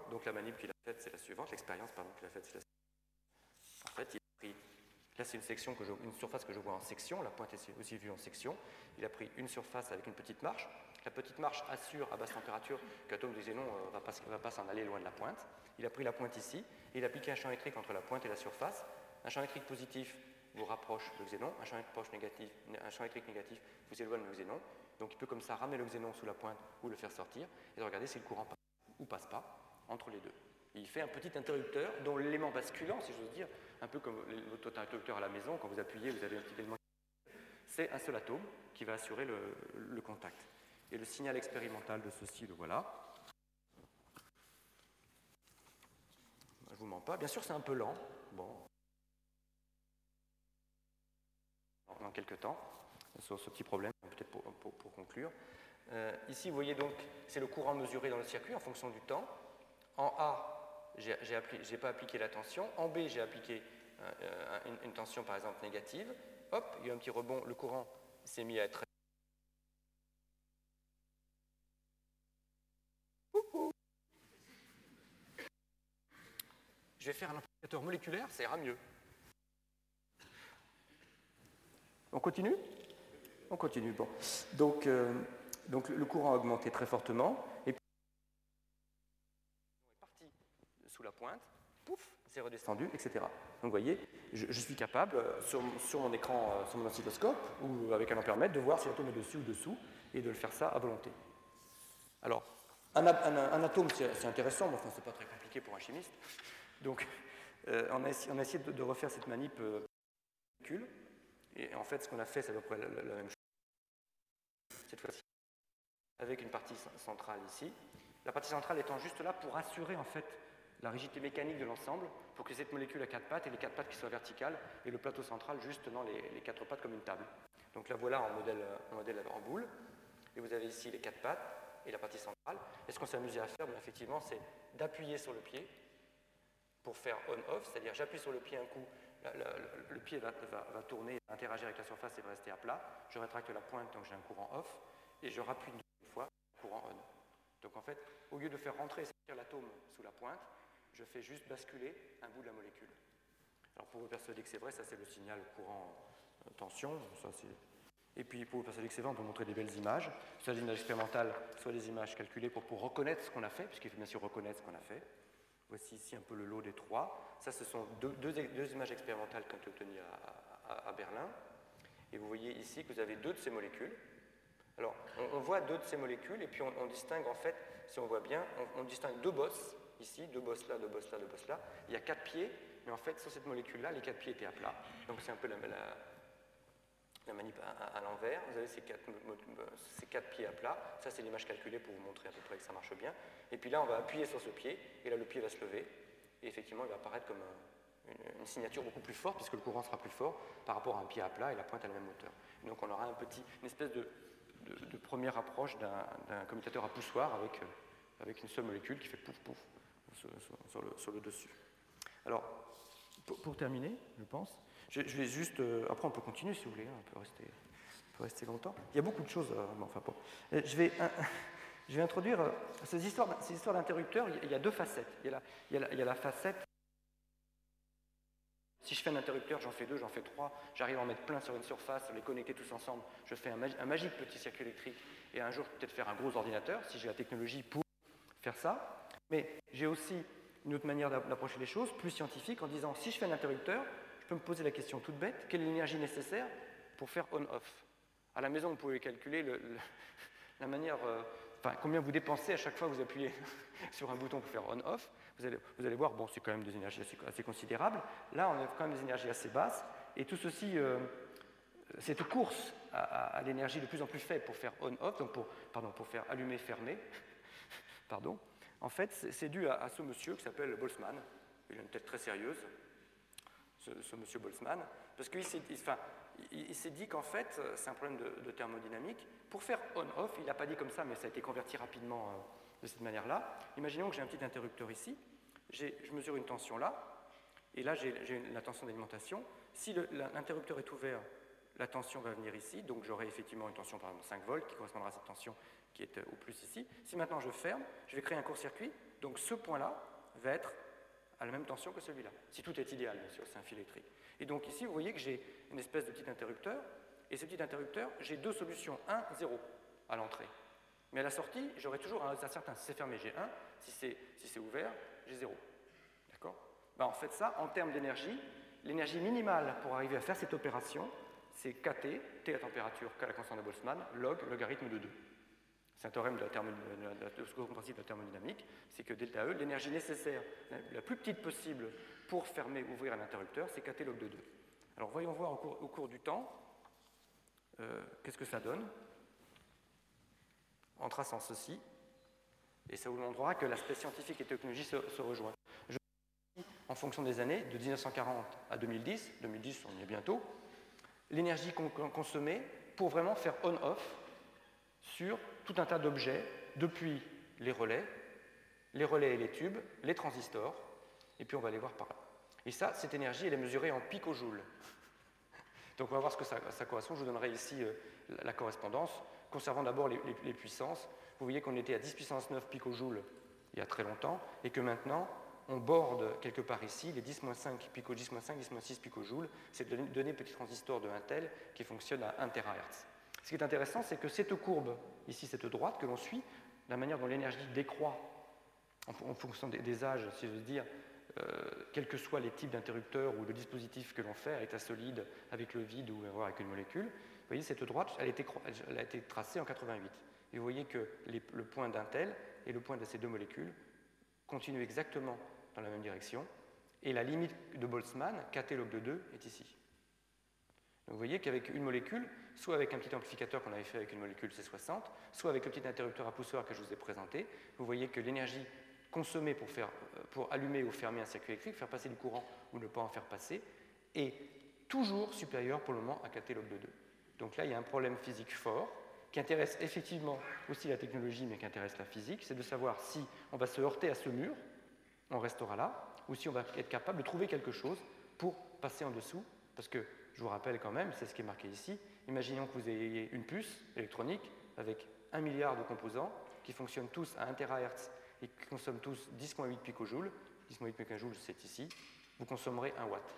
S2: Donc la manip qu'il a faite, c'est la suivante, l'expérience pardon, qu'il a faite, c'est la suivante. En fait, il a pris, là c'est une, section que je, une surface que je vois en section, la pointe est aussi vue en section. Il a pris une surface avec une petite marche. La petite marche assure à basse température que l'atome de xénon ne euh, va pas, va pas s'en aller loin de la pointe. Il a pris la pointe ici, et il a appliqué un champ électrique entre la pointe et la surface. Un champ électrique positif vous rapproche le xénon, un champ électrique négatif, un champ électrique négatif vous éloigne le xénon. Donc il peut comme ça ramener le xénon sous la pointe ou le faire sortir, et de regarder si le courant passe ou passe pas entre les deux. Il fait un petit interrupteur dont l'élément basculant, si j'ose dire, un peu comme votre interrupteur à la maison, quand vous appuyez, vous avez un petit élément. C'est un seul atome qui va assurer le, le contact. Et le signal expérimental de ceci, le voilà. Je ne vous mens pas. Bien sûr, c'est un peu lent. Bon. Dans quelques temps, sur ce petit problème, peut-être pour, pour, pour conclure. Euh, ici, vous voyez donc, c'est le courant mesuré dans le circuit en fonction du temps. En A, je n'ai pas appliqué la tension. En B, j'ai appliqué euh, une, une tension, par exemple, négative. hop, il y a eu un petit rebond, le courant s'est mis à être... Je vais faire un amplificateur moléculaire, ça ira mieux. On continue ? On continue, bon. Donc, euh, donc le courant a augmenté très fortement, et puis il est parti sous la pointe, pouf, c'est redescendu, et cetera. Donc vous voyez, je, je suis capable, sur, sur mon écran, sur mon oscilloscope, ou avec un ampèremètre, de voir si l'atome est dessus ou dessous, et de le faire ça à volonté. Alors, un, un, un atome, c'est intéressant, mais enfin, c'est pas très compliqué pour un chimiste. Donc, euh, on, a, on a essayé de, de refaire cette manip euh, molécule, et en fait, ce qu'on a fait, c'est à peu près la, la, la même chose. Cette fois-ci, avec une partie centrale ici. La partie centrale étant juste là pour assurer, en fait, la rigidité mécanique de l'ensemble, pour que cette molécule à quatre pattes, et les quatre pattes qui soient verticales, et le plateau central juste tenant les, les quatre pattes comme une table. Donc la voilà en modèle, en modèle en boule, et vous avez ici les quatre pattes, et la partie centrale. Et ce qu'on s'est amusé à faire, bien, effectivement, c'est d'appuyer sur le pied pour faire on-off, c'est-à-dire j'appuie sur le pied un coup, la, la, le pied va, va, va tourner, interagir avec la surface et va rester à plat, je rétracte la pointe, donc j'ai un courant off, et je rappuie une deuxième fois, courant on. Donc en fait, au lieu de faire rentrer et sortir l'atome sous la pointe, je fais juste basculer un bout de la molécule. Alors pour vous persuader que c'est vrai, ça c'est le signal courant euh, tension, ça c'est... Et puis pour vous persuader que c'est vrai, on peut montrer des belles images, soit des images expérimentales, soit des images calculées pour, pour reconnaître ce qu'on a fait, puisqu'il faut bien sûr reconnaître ce qu'on a fait. Voici ici un peu le lot des trois. Ça, ce sont deux, deux, deux images expérimentales qui ont été obtenues à, à, à Berlin. Et vous voyez ici que vous avez deux de ces molécules. Alors, on, on voit deux de ces molécules, et puis on, on distingue, en fait, si on voit bien, on, on distingue deux bosses, ici, deux bosses là, deux bosses là, deux bosses là. Il y a quatre pieds, mais en fait, sur cette molécule-là, les quatre pieds étaient à plat. Donc c'est un peu la, la, la manip à, à, à l'envers. Vous avez ces quatre, ces quatre pieds à plat. Ça, c'est l'image calculée pour vous montrer à peu près que ça marche bien. Et puis là, on va appuyer sur ce pied, et là, le pied va se lever, et effectivement, il va apparaître comme un, une, une signature beaucoup plus forte, puisque le courant sera plus fort par rapport à un pied à plat et la pointe à la même hauteur. Et donc, on aura un petit, une espèce de, de, de première approche d'un commutateur à poussoir avec, euh, avec une seule molécule qui fait pouf pouf sur, sur, sur, le, sur le dessus. Alors, pour, pour terminer, je pense, je, je vais juste... Euh, après, on peut continuer, si vous voulez, hein, on peut rester, on peut rester longtemps. Il y a beaucoup de choses... Euh, bon, enfin, bon. Je vais... Un, Je vais introduire euh, ces histoires, ces histoires d'interrupteurs. Il y a deux facettes. Il y a, la, il, y a la, il y a la facette. Si je fais un interrupteur, j'en fais deux, j'en fais trois, j'arrive à en mettre plein sur une surface, les connecter tous ensemble, je fais un, mag, un magique petit circuit électrique, et un jour, je peux peut-être faire un gros ordinateur, si j'ai la technologie pour faire ça. Mais j'ai aussi une autre manière d'approcher les choses, plus scientifique, en disant, si je fais un interrupteur, je peux me poser la question toute bête, quelle est l'énergie nécessaire pour faire on-off? À la maison, vous pouvez calculer le, le, la manière... Euh, Enfin, combien vous dépensez à chaque fois que vous appuyez sur un bouton pour faire on-off, vous allez, vous allez voir, bon, c'est quand même des énergies assez, assez considérables. Là, on a quand même des énergies assez basses, et tout ceci, euh, cette course à, à, à l'énergie de plus en plus faible pour faire on-off, donc pour, pardon, pour faire allumer-fermer, pardon, en fait, c'est dû à, à ce monsieur qui s'appelle Boltzmann. Il a une tête très sérieuse, ce, ce monsieur Boltzmann, parce qu'il s'est enfin, il, il s'est dit qu'en fait, c'est un problème de, de thermodynamique. Pour faire on-off, il n'a pas dit comme ça, mais ça a été converti rapidement euh, de cette manière-là. Imaginons que j'ai un petit interrupteur ici, je mesure une tension là, et là j'ai la tension d'alimentation. Si l'interrupteur est ouvert, la tension va venir ici, donc j'aurai effectivement une tension par exemple cinq volts qui correspondra à cette tension qui est au plus ici. Si maintenant je ferme, je vais créer un court-circuit, donc ce point-là va être à la même tension que celui-là. Si tout est idéal, bien sûr, c'est un fil électrique. Et donc ici, vous voyez que j'ai une espèce de petit interrupteur, et ce petit interrupteur, j'ai deux solutions, un, zéro, à l'entrée. Mais à la sortie, j'aurai toujours un certain, si c'est fermé, j'ai un, si c'est si ouvert, j'ai zéro. D'accord? Ben, en fait, ça, en termes d'énergie, l'énergie minimale pour arriver à faire cette opération, c'est kT, T la température, K la constante de Boltzmann, log, logarithme de deux. C'est un théorème de, la de, de ce second principe de la thermodynamique, c'est que delta E, l'énergie nécessaire, la, la plus petite possible pour fermer ou ouvrir un interrupteur, c'est kT log de deux. Alors voyons voir au cours, au cours du temps, euh, qu'est-ce que ça donne en traçant ceci, et ça vous montrera que l'aspect scientifique et technologie se, se rejoignent. Je en fonction des années, de mille neuf cent quarante à deux mille dix, deux mille dix on y est bientôt, l'énergie qu'on consommait pour vraiment faire on-off sur tout un tas d'objets, depuis les relais, les relais et les tubes, les transistors, et puis on va les voir par là. Et ça, cette énergie, elle est mesurée en picojoules. Donc on va voir ce que ça, ça correspond. Je vous donnerai ici euh, la, la correspondance, conservant d'abord les, les, les puissances. Vous voyez qu'on était à dix puissance neuf picojoules il y a très longtemps, et que maintenant, on borde quelque part ici les dix moins cinq pico, dix moins cinq, dix moins six picojoules. C'est de donner petit transistor de Intel qui fonctionne à un térahertz. Ce qui est intéressant, c'est que cette courbe, ici cette droite que l'on suit, la manière dont l'énergie décroît en, en fonction des, des âges, si j'ose dire, euh, quels que soient les types d'interrupteurs ou de dispositifs que l'on fait, avec la solide, avec le vide ou avec une molécule, vous voyez cette droite, elle a été, elle a été tracée en quatre-vingt-huit. Et vous voyez que les, le point d'Intel et le point de ces deux molécules continuent exactement dans la même direction, et la limite de Boltzmann, Kt log de deux, est ici. Donc vous voyez qu'avec une molécule, soit avec un petit amplificateur qu'on avait fait avec une molécule C soixante, soit avec le petit interrupteur à poussoir que je vous ai présenté, vous voyez que l'énergie consommée pour, faire, pour allumer ou fermer un circuit électrique, faire passer du courant ou ne pas en faire passer, est toujours supérieure pour le moment à Kt log de deux. Donc là, il y a un problème physique fort qui intéresse effectivement aussi la technologie, mais qui intéresse la physique, c'est de savoir si on va se heurter à ce mur, on restera là, ou si on va être capable de trouver quelque chose pour passer en dessous, parce que, je vous rappelle quand même, c'est ce qui est marqué ici, imaginons que vous ayez une puce électronique avec un milliard de composants qui fonctionnent tous à un térahertz et qui consomment tous dix moins huit picojoules, dix moins huit picojoules c'est ici, vous consommerez un watt.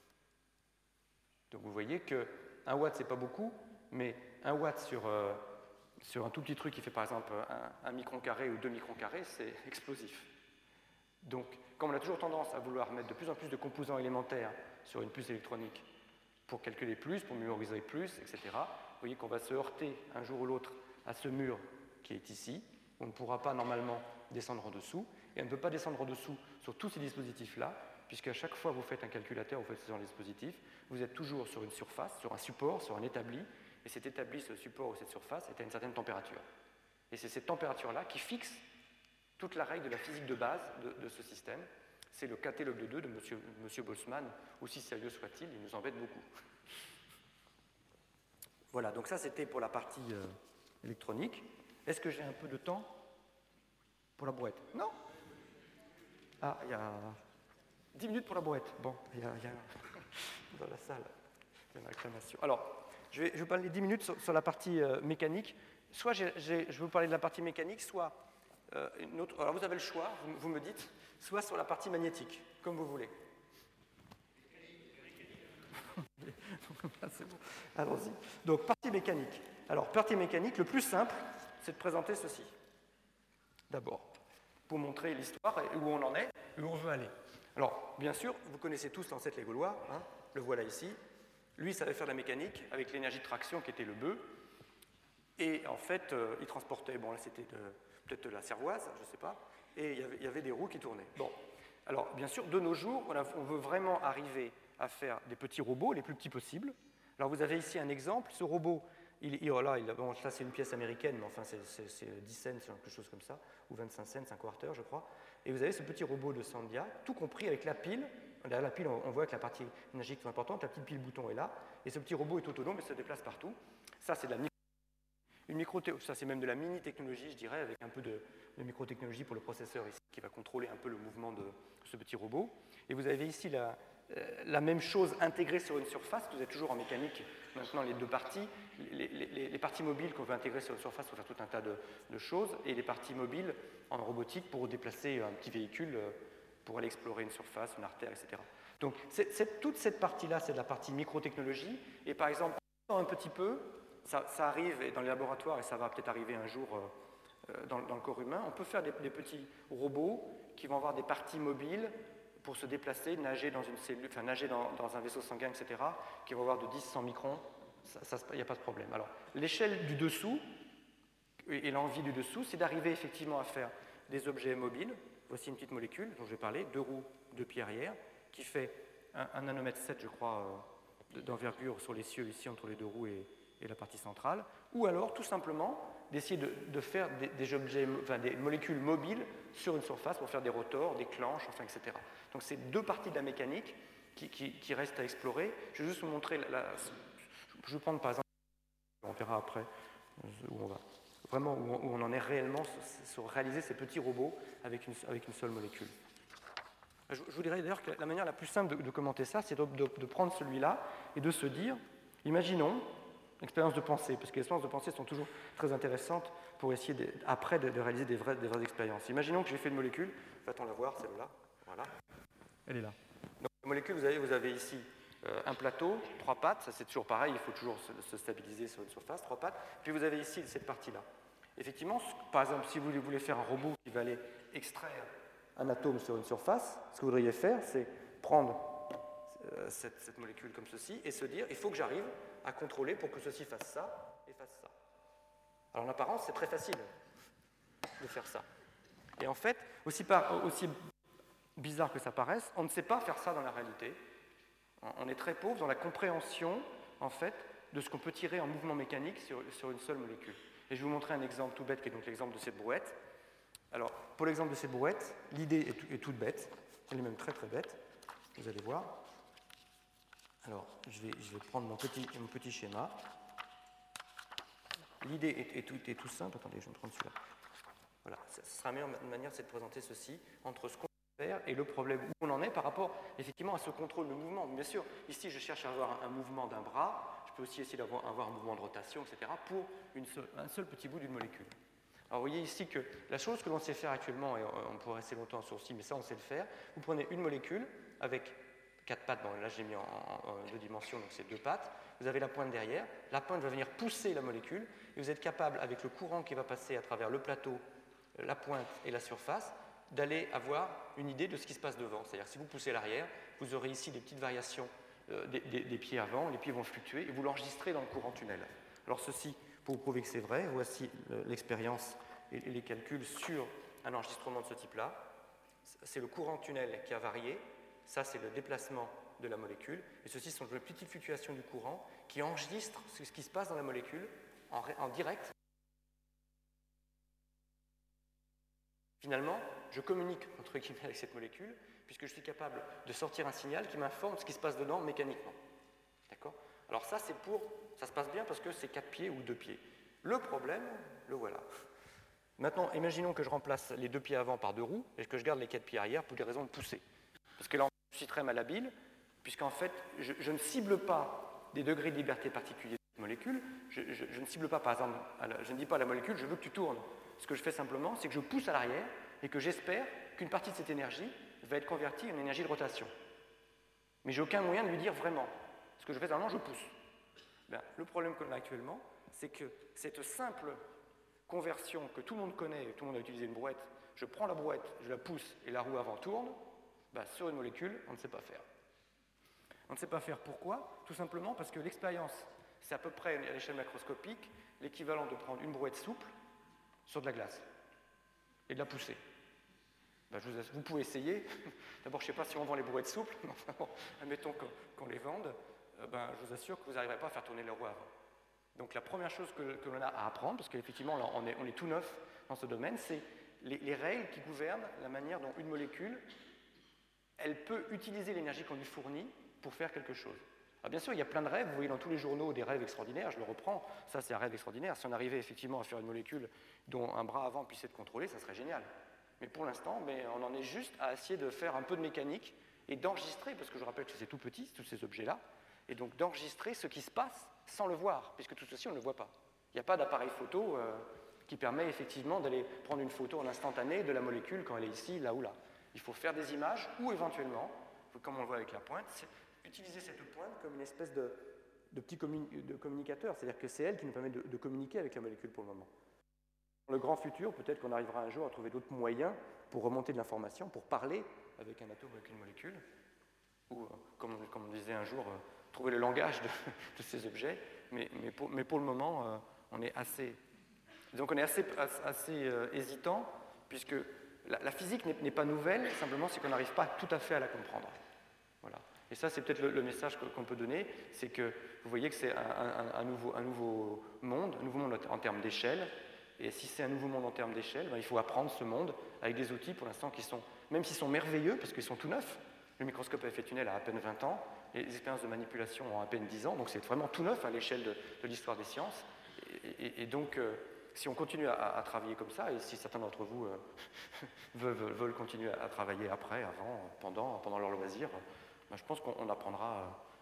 S2: Donc vous voyez que un watt c'est pas beaucoup, mais un watt sur, euh, sur un tout petit truc qui fait par exemple un, un micron carré ou deux microns carrés, c'est explosif. Donc, comme on a toujours tendance à vouloir mettre de plus en plus de composants élémentaires sur une puce électronique pour calculer plus, pour mémoriser plus, et cetera, vous voyez qu'on va se heurter un jour ou l'autre à ce mur qui est ici. On ne pourra pas normalement descendre en dessous, et on ne peut pas descendre en dessous sur tous ces dispositifs-là, puisqu'à chaque fois que vous faites un calculateur, vous faites ce genre de dispositif, vous êtes toujours sur une surface, sur un support, sur un établi, et cet établi, ce support ou cette surface est à une certaine température. Et c'est cette température-là qui fixe toute la règle de la physique de base de, de ce système. C'est le Kt log de deux de monsieur, monsieur Boltzmann, aussi sérieux soit-il, il nous embête beaucoup. Voilà, donc ça c'était pour la partie euh, électronique. Est-ce que j'ai un peu de temps pour la brouette? Non? Ah, il y a dix minutes pour la brouette. Bon, il y a, il y a dans la salle, il y a une acclamation. Alors, je vais, je vais parler dix minutes sur, sur la partie euh, mécanique. Soit j'ai, j'ai, je vais vous parler de la partie mécanique, soit euh, une autre. Alors vous avez le choix, vous, vous me dites, soit sur la partie magnétique, comme vous voulez. C'est bon. Allons-y. Donc, partie mécanique. Alors, partie mécanique, le plus simple, c'est de présenter ceci. D'abord, pour montrer l'histoire et où on en est et où on veut aller. Alors, bien sûr, vous connaissez tous l'ancêtre les Gaulois, hein, le voilà ici. Lui, il savait faire de la mécanique avec l'énergie de traction qui était le bœuf. Et en fait, euh, il transportait, bon là c'était peut-être de la cervoise, je ne sais pas, et il y, avait, il y avait des roues qui tournaient. Bon, alors bien sûr, de nos jours, on, a, on veut vraiment arriver à faire des petits robots les plus petits possibles. Alors vous avez ici un exemple, ce robot, il, il, oh là, il, bon, là c'est une pièce américaine, mais enfin c'est dix cents, quelque chose comme ça, ou vingt-cinq cents, un quarter je crois, et vous avez ce petit robot de Sandia, tout compris avec la pile. Là, la pile, on voit que la partie énergique est importante, la petite pile bouton est là, et ce petit robot est autonome et se déplace partout. Ça c'est de la Une micro ça c'est même de la mini-technologie, je dirais, avec un peu de, de micro-technologie pour le processeur ici, qui va contrôler un peu le mouvement de ce petit robot. Et vous avez ici la, euh, la même chose intégrée sur une surface. Vous êtes toujours en mécanique, maintenant les deux parties. Les, les, les parties mobiles qu'on veut intégrer sur une surface pour faire tout un tas de, de choses, et les parties mobiles en robotique pour déplacer un petit véhicule, euh, pour aller explorer une surface, une artère, et cetera. Donc c'est, c'est, toute cette partie-là, c'est de la partie micro-technologie. Et par exemple, un petit peu, Ça, ça arrive dans les laboratoires et ça va peut-être arriver un jour euh, dans, dans le corps humain. On peut faire des, des petits robots qui vont avoir des parties mobiles pour se déplacer, nager dans une cellule, enfin nager dans, dans un vaisseau sanguin, et cetera, qui vont avoir de dix à cent microns. Il n'y a pas de problème. Alors, l'échelle du dessous et, et l'envie du dessous, c'est d'arriver effectivement à faire des objets mobiles. Voici une petite molécule dont je vais parler, deux roues, deux pieds arrière, qui fait un, un nanomètre sept, je crois, euh, d'envergure sur les cieux ici entre les deux roues et et la partie centrale, ou alors tout simplement d'essayer de, de faire des, des, objets, enfin, des molécules mobiles sur une surface pour faire des rotors, des clenches, enfin, et cetera. Donc c'est deux parties de la mécanique qui, qui, qui restent à explorer. Je vais juste vous montrer, la, la, je vais prendre par exemple, on verra après où on va, vraiment où on, où on en est réellement sur, sur réaliser ces petits robots avec une, avec une seule molécule. Je, je vous dirais d'ailleurs que la manière la plus simple de, de commenter ça, c'est de, de, de prendre celui-là et de se dire, Imaginons l'expérience de pensée, parce que les expériences de pensée sont toujours très intéressantes pour essayer, de, après, de, de réaliser des vraies, des vraies expériences. Imaginons que j'ai fait une molécule, va-t-on la voir, celle-là, voilà. Elle est là. Donc, la molécule, vous avez, vous avez ici euh, un plateau, trois pattes, ça c'est toujours pareil, il faut toujours se, se stabiliser sur une surface, trois pattes, puis vous avez ici cette partie-là. Effectivement, par exemple, si vous voulez faire un robot qui va aller extraire un atome sur une surface, ce que vous voudriez faire, c'est prendre Cette, cette molécule comme ceci, et se dire, il faut que j'arrive à contrôler pour que ceci fasse ça et fasse ça. Alors en apparence, c'est très facile de faire ça. Et en fait, aussi, par, aussi bizarre que ça paraisse, on ne sait pas faire ça dans la réalité. On est très pauvre dans la compréhension, en fait, de ce qu'on peut tirer en mouvement mécanique sur, sur une seule molécule. Et je vais vous montrer un exemple tout bête, qui est donc l'exemple de cette brouette. Alors, pour l'exemple de cette brouette, l'idée est, est toute bête, elle est même très très bête, vous allez voir. Alors, je vais, je vais prendre mon petit, mon petit schéma. L'idée est, est, tout, est tout simple. Attendez, je vais me prendre celui-là. Voilà, ce sera la meilleure manière, c'est de présenter ceci entre ce qu'on peut faire et le problème où on en est par rapport, effectivement, à ce contrôle de mouvement. Bien sûr, ici, je cherche à avoir un, un mouvement d'un bras. Je peux aussi essayer d'avoir avoir un mouvement de rotation, et cetera, pour une seule, un seul petit bout d'une molécule. Alors, vous voyez ici que la chose que l'on sait faire actuellement, et on pourrait rester longtemps en sourcil, mais ça, on sait le faire, vous prenez une molécule avec quatre pattes, bon là je l'ai mis en, en, en deux dimensions, donc c'est deux pattes, vous avez la pointe derrière, la pointe va venir pousser la molécule, et vous êtes capable, avec le courant qui va passer à travers le plateau, la pointe et la surface, d'aller avoir une idée de ce qui se passe devant. C'est-à-dire si vous poussez à l'arrière, vous aurez ici des petites variations euh, des, des, des pieds avant, les pieds vont fluctuer, et vous l'enregistrez dans le courant tunnel. Alors ceci, pour vous prouver que c'est vrai, voici l'expérience et les calculs sur un enregistrement de ce type-là. C'est le courant tunnel qui a varié. Ça, c'est le déplacement de la molécule. Et ceci sont de petites fluctuations du courant qui enregistrent ce qui se passe dans la molécule en, en direct. Finalement, je communique entre guillemets avec cette molécule puisque je suis capable de sortir un signal qui m'informe de ce qui se passe dedans mécaniquement. D'accord ? Alors ça, c'est pour... Ça se passe bien parce que c'est quatre pieds ou deux pieds. Le problème, le voilà. Maintenant, imaginons que je remplace les deux pieds avant par deux roues et que je garde les quatre pieds arrière pour des raisons de poussée. Parce que là, je suis très malhabile, puisqu'en fait, je, je ne cible pas des degrés de liberté particuliers de cette molécule. Je, je, je ne cible pas, par exemple, la, je ne dis pas à la molécule, je veux que tu tournes. Ce que je fais simplement, c'est que je pousse à l'arrière et que j'espère qu'une partie de cette énergie va être convertie en énergie de rotation. Mais j'ai aucun moyen de lui dire vraiment. Ce que je fais, simplement, je pousse. Bien, le problème qu'on a actuellement, c'est que cette simple conversion que tout le monde connaît, et tout le monde a utilisé une brouette, je prends la brouette, je la pousse et la roue avant tourne, ben, sur une molécule, on ne sait pas faire. On ne sait pas faire pourquoi ? Tout simplement parce que l'expérience, c'est à peu près à l'échelle macroscopique l'équivalent de prendre une brouette souple sur de la glace et de la pousser. Ben, je vous, vous pouvez essayer. D'abord, je ne sais pas si on vend les brouettes souples, mais enfin bon, admettons qu'on, qu'on les vende, ben, je vous assure que vous n'arriverez pas à faire tourner la roue avant. Donc la première chose que, que l'on a à apprendre, parce qu'effectivement on est, on est tout neuf dans ce domaine, c'est les, les règles qui gouvernent la manière dont une molécule, elle peut utiliser l'énergie qu'on lui fournit pour faire quelque chose. Alors bien sûr, il y a plein de rêves, vous voyez dans tous les journaux des rêves extraordinaires, je le reprends, ça c'est un rêve extraordinaire, si on arrivait effectivement à faire une molécule dont un bras avant puisse être contrôlé, ça serait génial. Mais pour l'instant, mais on en est juste à essayer de faire un peu de mécanique et d'enregistrer, parce que je rappelle que c'est tout petit, tous ces objets-là, et donc d'enregistrer ce qui se passe sans le voir, puisque tout ceci on ne le voit pas. Il n'y a pas d'appareil photo euh, qui permet effectivement d'aller prendre une photo en instantané de la molécule quand elle est ici, là ou là. Il faut faire des images ou éventuellement, comme on le voit avec la pointe, utiliser cette pointe comme une espèce de, de petit communi- de communicateur, c'est-à-dire que c'est elle qui nous permet de, de communiquer avec la molécule pour le moment. Dans le grand futur, peut-être qu'on arrivera un jour à trouver d'autres moyens pour remonter de l'information, pour parler avec un atome ou avec une molécule, ou, comme, comme on disait un jour, euh, trouver le langage de, de ces objets, mais, mais, pour, mais pour le moment, euh, on est assez, donc on est assez, assez euh, hésitant, puisque la, la physique n'est, n'est pas nouvelle, simplement c'est qu'on n'arrive pas tout à fait à la comprendre. Voilà. Et ça, c'est peut-être le, le message que, qu'on peut donner, c'est que vous voyez que c'est un, un, un, nouveau, un nouveau monde, un nouveau monde en termes d'échelle, et si c'est un nouveau monde en termes d'échelle, ben, il faut apprendre ce monde avec des outils pour l'instant qui sont, même s'ils sont merveilleux, parce qu'ils sont tout neufs. Le microscope à effet tunnel a à peine vingt ans, et les expériences de manipulation ont à peine dix ans, donc c'est vraiment tout neuf à l'échelle de, de l'histoire des sciences. Et, et, et donc, euh, si on continue à, à travailler comme ça, et si certains d'entre vous euh, veulent, veulent continuer à travailler après, avant, pendant, pendant leur loisir, ben, je pense qu'on apprendra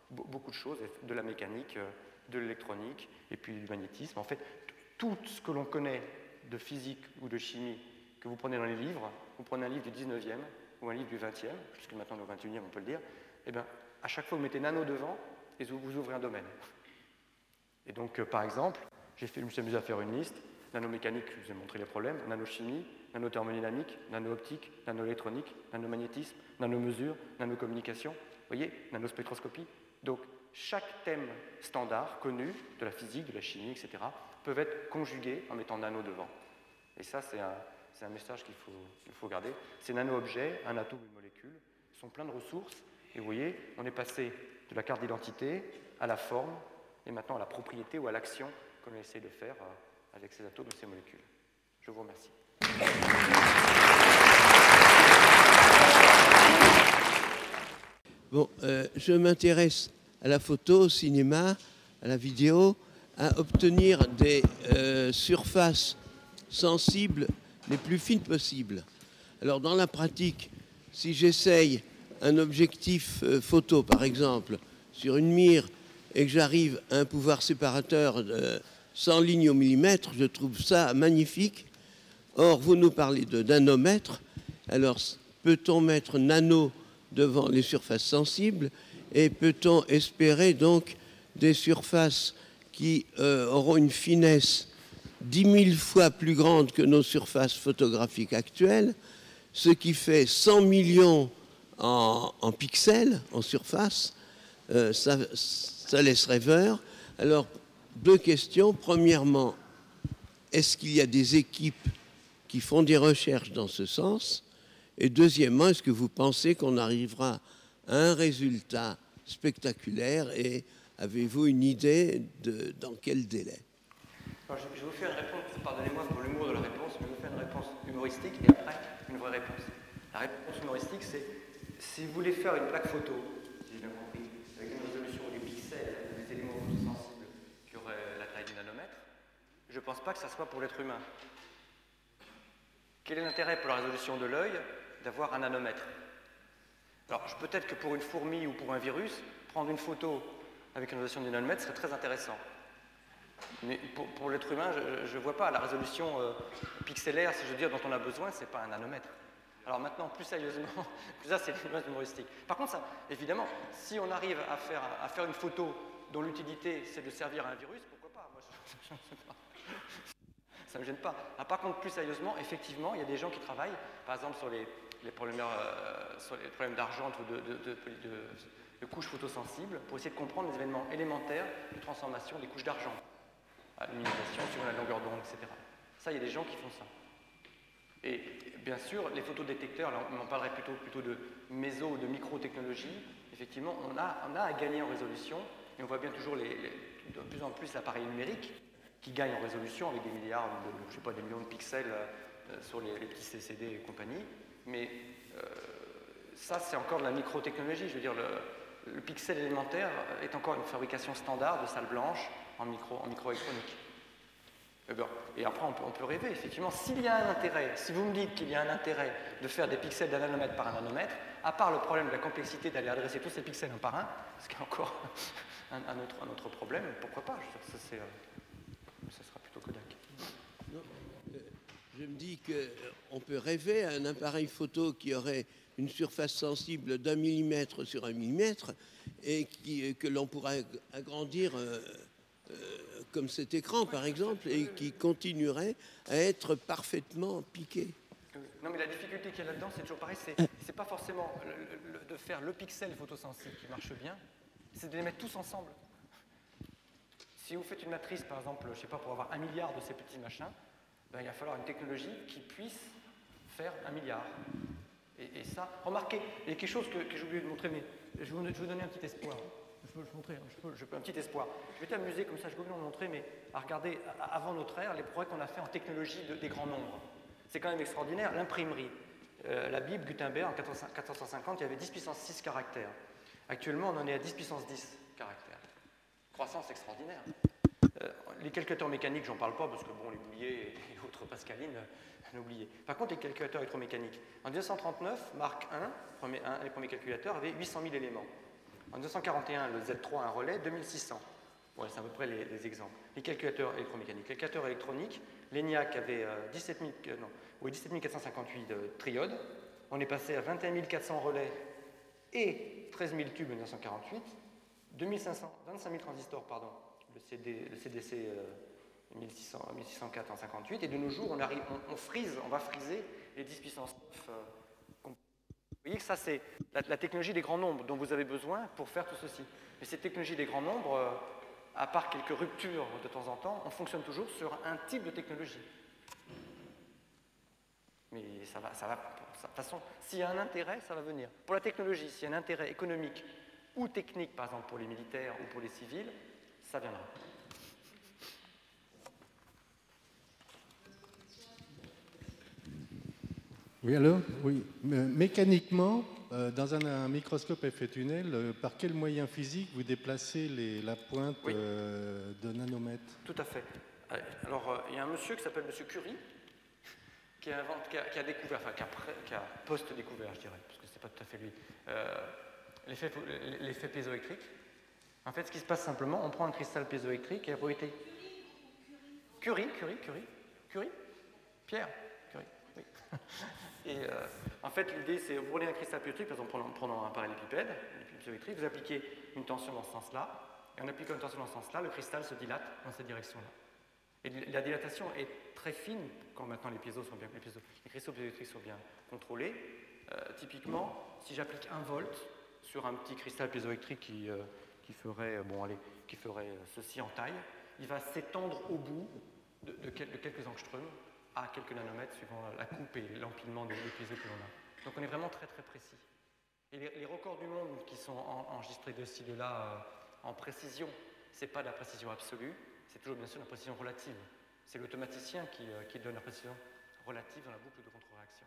S2: beaucoup de choses, de la mécanique, de l'électronique, et puis du magnétisme. En fait, tout ce que l'on connaît de physique ou de chimie que vous prenez dans les livres, vous prenez un livre du dix-neuvième ou un livre du vingtième, puisque maintenant on est au vingt et unième, on peut le dire, et bien, à chaque fois vous mettez nano devant et vous ouvrez un domaine. Et donc, euh, par exemple, j'ai fait, je me suis amusé à faire une liste. Nanomécanique, je vous ai montré les problèmes, nanochimie, nanothermodynamique, nano-optique, nanoélectronique, nanomagnétisme, nanomesure, nanocommunication, vous voyez, nanospectroscopie. Donc, chaque thème standard connu de la physique, de la chimie, et cetera, peuvent être conjugués en mettant nano devant. Et ça, c'est un, c'est un message qu'il faut, qu'il faut garder. Ces nano-objets, un atome ou une molécule, sont pleins de ressources. Et vous voyez, on est passé de la carte d'identité à la forme, et maintenant à la propriété ou à l'action qu'on essaie de faire avec ces atomes et ces molécules. Je vous remercie.
S3: Bon, euh, je m'intéresse à la photo, au cinéma, à la vidéo, à obtenir des euh, surfaces sensibles les plus fines possibles. Alors, dans la pratique, si j'essaye un objectif euh, photo, par exemple, sur une mire, et que j'arrive à un pouvoir séparateur de cent lignes au millimètre, je trouve ça magnifique. Or, vous nous parlez de nanomètres. Alors, peut-on mettre nano devant les surfaces sensibles et peut-on espérer donc des surfaces qui euh, auront une finesse dix mille fois plus grande que nos surfaces photographiques actuelles, ce qui fait cent millions en, en pixels, en surface, euh, ça, ça laisse rêveur. Alors, deux questions. Premièrement, est-ce qu'il y a des équipes qui font des recherches dans ce sens? Et deuxièmement, est-ce que vous pensez qu'on arrivera à un résultat spectaculaire et avez-vous une idée de dans quel délai?
S2: Alors, je, je vous fais une réponse, pardonnez-moi pour l'humour de la réponse, je vous fais une réponse humoristique et après une vraie réponse. La réponse humoristique, c'est si vous voulez faire une plaque photo, si j'ai bien compris, avec une résolution du pixel, des éléments sensibles qui auraient la taille du nanomètre, je ne pense pas que ça soit pour l'être humain. Quel est l'intérêt pour la résolution de l'œil d'avoir un nanomètre? Alors, peut-être que pour une fourmi ou pour un virus, prendre une photo avec une résolution du nanomètre serait très intéressant. Mais pour, pour l'être humain, je ne vois pas. La résolution euh, pixelaire, si je veux dire, dont on a besoin, ce n'est pas un nanomètre. Alors maintenant, plus sérieusement, ça c'est l'image humoristique. Par contre, ça, évidemment, si on arrive à faire, à faire une photo dont l'utilité c'est de servir à un virus, pourquoi pas? Moi, je, je, je sais pas. Ça ne me gêne pas. Ah, par contre, plus sérieusement, effectivement, il y a des gens qui travaillent, par exemple, sur les, les problèmes, euh, sur les problèmes d'argent ou de, de, de, de, de couches photosensibles, pour essayer de comprendre les événements élémentaires de transformation des couches d'argent, à l'illumination, suivant la longueur d'onde, et cetera. Ça, il y a des gens qui font ça. Et bien sûr, les photodétecteurs, là, on en parlerait plutôt, plutôt de méso ou de micro-technologie. Effectivement, on a, on a à gagner en résolution, et on voit bien toujours les, les, de plus en plus l'appareil numérique qui gagne en résolution avec des milliards, de, je sais pas, des millions de pixels euh, sur les, les petits C C D et compagnie. Mais euh, ça, c'est encore de la micro-technologie. Je veux dire, le, le pixel élémentaire est encore une fabrication standard de salle blanche en, micro, en microélectronique. Et, ben, et après, on peut, on peut rêver, effectivement. S'il y a un intérêt, si vous me dites qu'il y a un intérêt de faire des pixels d'un nanomètre par un nanomètre, à part le problème de la complexité d'aller adresser tous ces pixels un par un, ce qui est encore un, un, autre, un autre problème, pourquoi pas? Je veux dire, ça, c'est... Euh, ça sera plutôt Kodak.
S3: Non, euh, je me dis qu'on peut rêver à un appareil photo qui aurait une surface sensible d'un millimètre sur un millimètre et qui, que l'on pourrait agrandir euh, euh, comme cet écran, par exemple, et qui continuerait à être parfaitement piqué.
S2: Non, mais la difficulté qu'il y a là-dedans, c'est toujours pareil, c'est, c'est pas forcément le, le, de faire le pixel photosensible qui marche bien, c'est de les mettre tous ensemble. Si vous faites une matrice, par exemple, je ne sais pas, pour avoir un milliard de ces petits machins, ben, il va falloir une technologie qui puisse faire un milliard. Et, et ça, remarquez, il y a quelque chose que, que j'ai oublié de montrer, mais je vais vous, je vais vous donner un petit espoir. Je peux, je montrer, je peux, je peux un petit espoir. Je vais t'amuser comme ça, je vais vous montrer, mais à regarder avant notre ère les progrès qu'on a fait en technologie de, des grands nombres. C'est quand même extraordinaire. L'imprimerie, euh, la Bible, Gutenberg, en quatorze cent cinquante, il y avait dix puissance six caractères. Actuellement, on en est à dix puissance dix caractères. Croissance extraordinaire. Euh, les calculateurs mécaniques, j'en parle pas parce que bon, les bouliers et autres pascalines, euh, n'oubliez. Par contre, les calculateurs électromécaniques. En mille neuf cent trente-neuf, Mark un, premier, un, les premiers calculateurs, avaient huit cent mille éléments. En mille neuf cent quarante et un, le Z trois a un relais, deux mille six cents. Voilà, c'est à peu près les, les exemples. Les calculateurs électromécaniques. Les calculateurs électroniques, l'ENIAC avait euh, dix-sept mille, euh, non, oui, dix-sept mille quatre cent cinquante-huit de triodes. On est passé à vingt et un mille quatre cents relais et treize mille tubes en mille neuf cent quarante-huit. deux mille cinq cents, vingt-cinq mille transistors, pardon, le, C D, le C D C euh, mille six cents, mille six cent quatre en cinquante-huit. Et de nos jours, on, arrive, on, on, frise, on va friser les dix puissance neuf. Euh, Vous voyez que ça, c'est la, la technologie des grands nombres dont vous avez besoin pour faire tout ceci. Mais cette technologie des grands nombres, euh, à part quelques ruptures de temps en temps, on fonctionne toujours sur un type de technologie. Mais ça va, ça va. De toute façon, s'il y a un intérêt, ça va venir. Pour la technologie, s'il y a un intérêt économique ou technique, par exemple pour les militaires ou pour les civils, ça viendra.
S4: Oui, alors oui. Mécaniquement, euh, dans un, un microscope effet tunnel, euh, par quel moyen physique vous déplacez les, la pointe oui. euh, de nanomètres?
S2: Tout à fait. Alors, euh, il y a un monsieur qui s'appelle monsieur Curie, qui a, invente, qui a, qui a découvert, enfin, qui a, qui a post-découvert, je dirais, parce que c'est pas tout à fait lui, euh, l'effet, l'effet piézoélectrique. En fait, ce qui se passe simplement, on prend un cristal piézoélectrique et la propriété. Curie, Curie, Curie, Curie, Pierre. Oui. Et euh, en fait, l'idée, c'est vous prenez un cristal piézoélectrique, par exemple, en prenant un parallélépipède, piézoélectrique, vous appliquez une tension dans ce sens-là, et en appliquant une tension dans ce sens-là, le cristal se dilate dans cette direction-là. Et la dilatation est très fine quand maintenant les piézos sont bien, les, piézos, les cristaux piézoélectriques sont bien contrôlés. Euh, typiquement, si j'applique un volt sur un petit cristal piézoélectrique qui, euh, qui ferait, bon, allez, qui ferait ceci en taille, il va s'étendre au bout de, de, quel, de quelques angstroms à quelques nanomètres suivant la coupe et l'empilement des piézos que l'on a. Donc on est vraiment très très précis. Et les, les records du monde qui sont en, enregistrés de ci, de là euh, en précision, ce n'est pas de la précision absolue, c'est toujours bien sûr de la précision relative. C'est l'automaticien qui, euh, qui donne la précision relative dans la boucle de contre-réaction.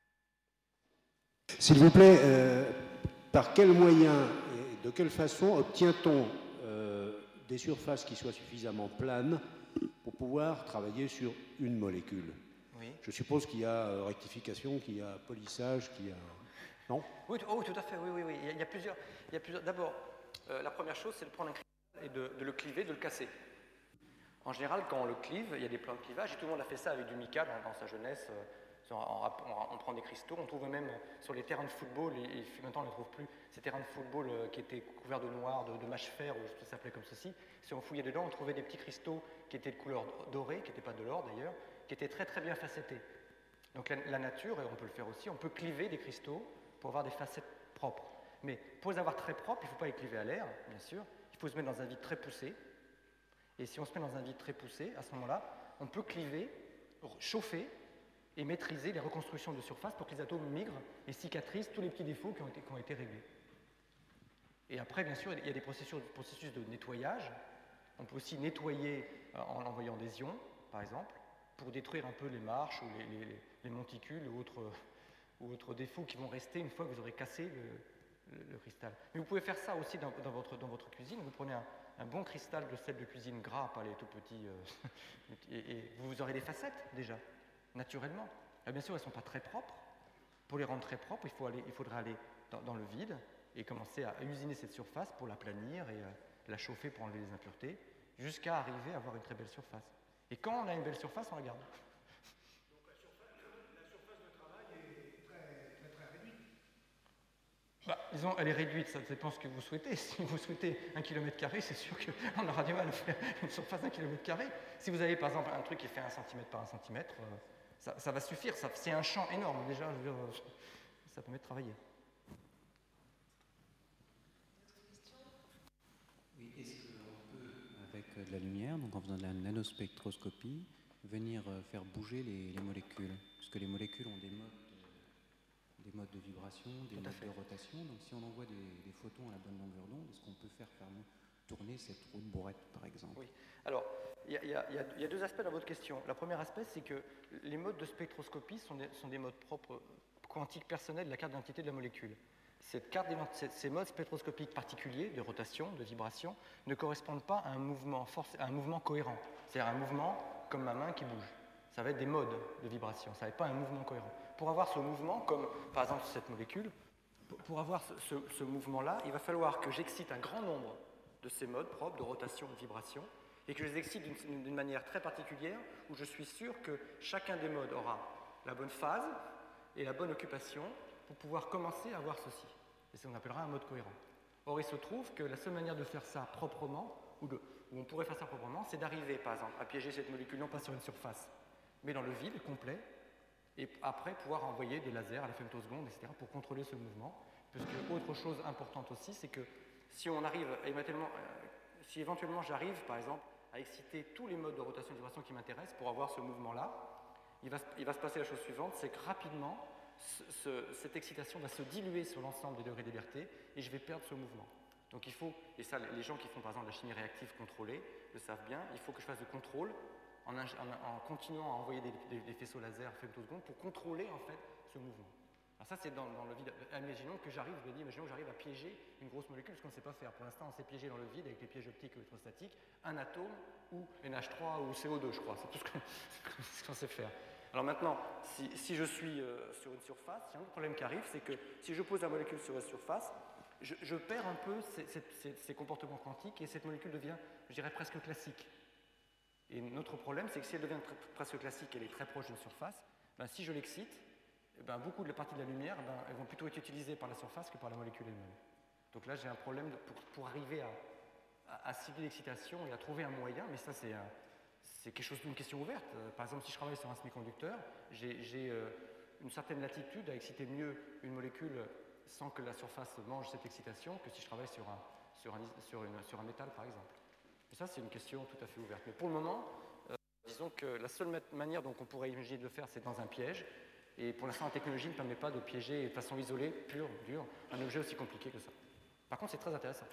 S5: S'il vous plaît, euh, par quel moyen et de quelle façon obtient-on euh, des surfaces qui soient suffisamment planes pour pouvoir travailler sur une molécule? Oui. Je suppose qu'il y a euh, rectification, qu'il y a polissage, qu'il y a... Non?
S2: Oui, oh, tout à fait, oui, oui, oui. Il y a, il y a plusieurs... Il y a plusieurs... D'abord, euh, la première chose, c'est de prendre un cristal et de, de le cliver, de le casser. En général, quand on le clive, il y a des plans de clivage, et tout le monde a fait ça avec du mica dans, dans sa jeunesse. Euh, on, on, on prend des cristaux, on trouve même sur les terrains de football, et, et maintenant on ne les trouve plus, ces terrains de football euh, qui étaient couverts de noir, de, de mâche-fer, ou ça s'appelait comme ceci. Si on fouillait dedans, on trouvait des petits cristaux qui étaient de couleur dorée, qui n'étaient pas de l'or d'ailleurs, qui étaient très très bien facettés. Donc la, la nature, et on peut le faire aussi, on peut cliver des cristaux pour avoir des facettes propres. Mais pour les avoir très propres, il ne faut pas les cliver à l'air, bien sûr, il faut se mettre dans un vide très poussé. Et si on se met dans un vide très poussé, à ce moment-là, on peut cliver, chauffer et maîtriser les reconstructions de surface pour que les atomes migrent et cicatrisent tous les petits défauts qui ont été, qui ont été réglés. Et après, bien sûr, il y a des processus, processus de nettoyage. On peut aussi nettoyer en envoyant des ions, par exemple, pour détruire un peu les marches ou les, les, les monticules ou autres, ou autres défauts qui vont rester une fois que vous aurez cassé le, le, le cristal. Mais vous pouvez faire ça aussi dans, dans, votre, dans votre cuisine. Vous prenez un, un bon cristal de sel de cuisine gras, pas les tout petits, euh, et, et vous aurez des facettes déjà, naturellement. Alors, bien sûr, elles ne sont pas très propres. Pour les rendre très propres, il, faut aller, il faudra aller dans, dans le vide et commencer à usiner cette surface pour l'aplanir et euh, la chauffer pour enlever les impuretés, jusqu'à arriver à avoir une très belle surface. Et quand on a une belle surface, on la garde.
S5: Donc la surface, la surface de travail est très, très, très réduite.
S2: Bah, disons, elle est réduite, ça dépend ce que vous souhaitez. Si vous souhaitez un kilomètre carré, c'est sûr qu'on aura du mal à faire une surface d'un kilomètre carré. Si vous avez par exemple un truc qui fait un centimètre par un centimètre, euh, ça, ça va suffire. Ça, c'est un champ énorme déjà. Je veux dire, ça permet de travailler.
S6: Oui, est-ce qu'on peut, avec de la lumière, donc en faisant de la nanospectroscopie, venir faire bouger les, les molécules? Puisque les molécules ont des modes de, des modes de vibration, des modes de rotation. Donc si on envoie des, des photons à la bonne longueur d'onde, est-ce qu'on peut faire, faire tourner cette roue de bourrette, par exemple?
S2: Oui. Alors, il y, y, y, y a deux aspects dans votre question. Le premier aspect, c'est que les modes de spectroscopie sont des, sont des modes propres, quantiques personnels de la carte d'identité de la molécule. Cette carte ces modes spectroscopiques particuliers de rotation, de vibration, ne correspondent pas à un mouvement, forcé, à un mouvement cohérent. C'est-à-dire un mouvement comme ma main qui bouge. Ça va être des modes de vibration, ça va être pas un mouvement cohérent. Pour avoir ce mouvement, comme par exemple cette molécule, pour avoir ce, ce, ce mouvement-là, il va falloir que j'excite un grand nombre de ces modes propres de rotation et de vibration, et que je les excite d'une, d'une manière très particulière, où je suis sûr que chacun des modes aura la bonne phase et la bonne occupation pour pouvoir commencer à avoir ceci. Et c'est ce qu'on appellera un mode cohérent. Or, il se trouve que la seule manière de faire ça proprement, ou, de, où on pourrait faire ça proprement, c'est d'arriver, par exemple, à piéger cette molécule non pas sur une surface, mais dans le vide complet, et après pouvoir envoyer des lasers à la femtoseconde, et cetera, pour contrôler ce mouvement. Parce que autre chose importante aussi, c'est que si on arrive, éventuellement, euh, si éventuellement j'arrive, par exemple, à exciter tous les modes de rotation et de vibration qui m'intéressent pour avoir ce mouvement-là, il va, il va se passer la chose suivante, c'est que rapidement, ce, ce, cette excitation va se diluer sur l'ensemble des degrés de liberté et je vais perdre ce mouvement. Donc il faut, et ça les gens qui font par exemple la chimie réactive contrôlée le savent bien, il faut que je fasse du contrôle en, en, en continuant à envoyer des, des, des faisceaux laser femtosecondes pour contrôler en fait ce mouvement. Alors ça c'est dans, dans le vide. Imaginons que j'arrive, je me dis, imaginons que j'arrive à piéger une grosse molécule, parce qu'on ne sait pas faire. Pour l'instant on sait piéger dans le vide avec les pièges optiques ou électrostatiques un atome ou N H trois ou C O deux je crois, c'est tout ce qu'on sait faire. Alors maintenant, si, si je suis euh, sur une surface, il y a un autre problème qui arrive, c'est que si je pose la molécule sur la surface, je, je perds un peu ces, ces, ces comportements quantiques et cette molécule devient, je dirais, presque classique. Et notre problème, c'est que si elle devient presque classique, elle est très proche d'une surface, ben, si je l'excite, ben, beaucoup de la partie de la lumière, ben, elles vont plutôt être utilisées par la surface que par la molécule elle-même. Donc là, j'ai un problème de, pour, pour arriver à, à, à cibler l'excitation et à trouver un moyen, mais ça, c'est un... C'est quelque chose d'une question ouverte. Par exemple, si je travaille sur un semi-conducteur, j'ai, j'ai euh, une certaine latitude à exciter mieux une molécule sans que la surface mange cette excitation que si je travaille sur un, sur un, sur une, sur un métal, par exemple. Et ça, c'est une question tout à fait ouverte. Mais pour le moment, euh, disons que la seule manière dont on pourrait imaginer de le faire, c'est dans un piège. Et pour l'instant, la technologie ne permet pas de piéger de façon isolée, pure, dure, un objet aussi compliqué que ça. Par contre, c'est très intéressant.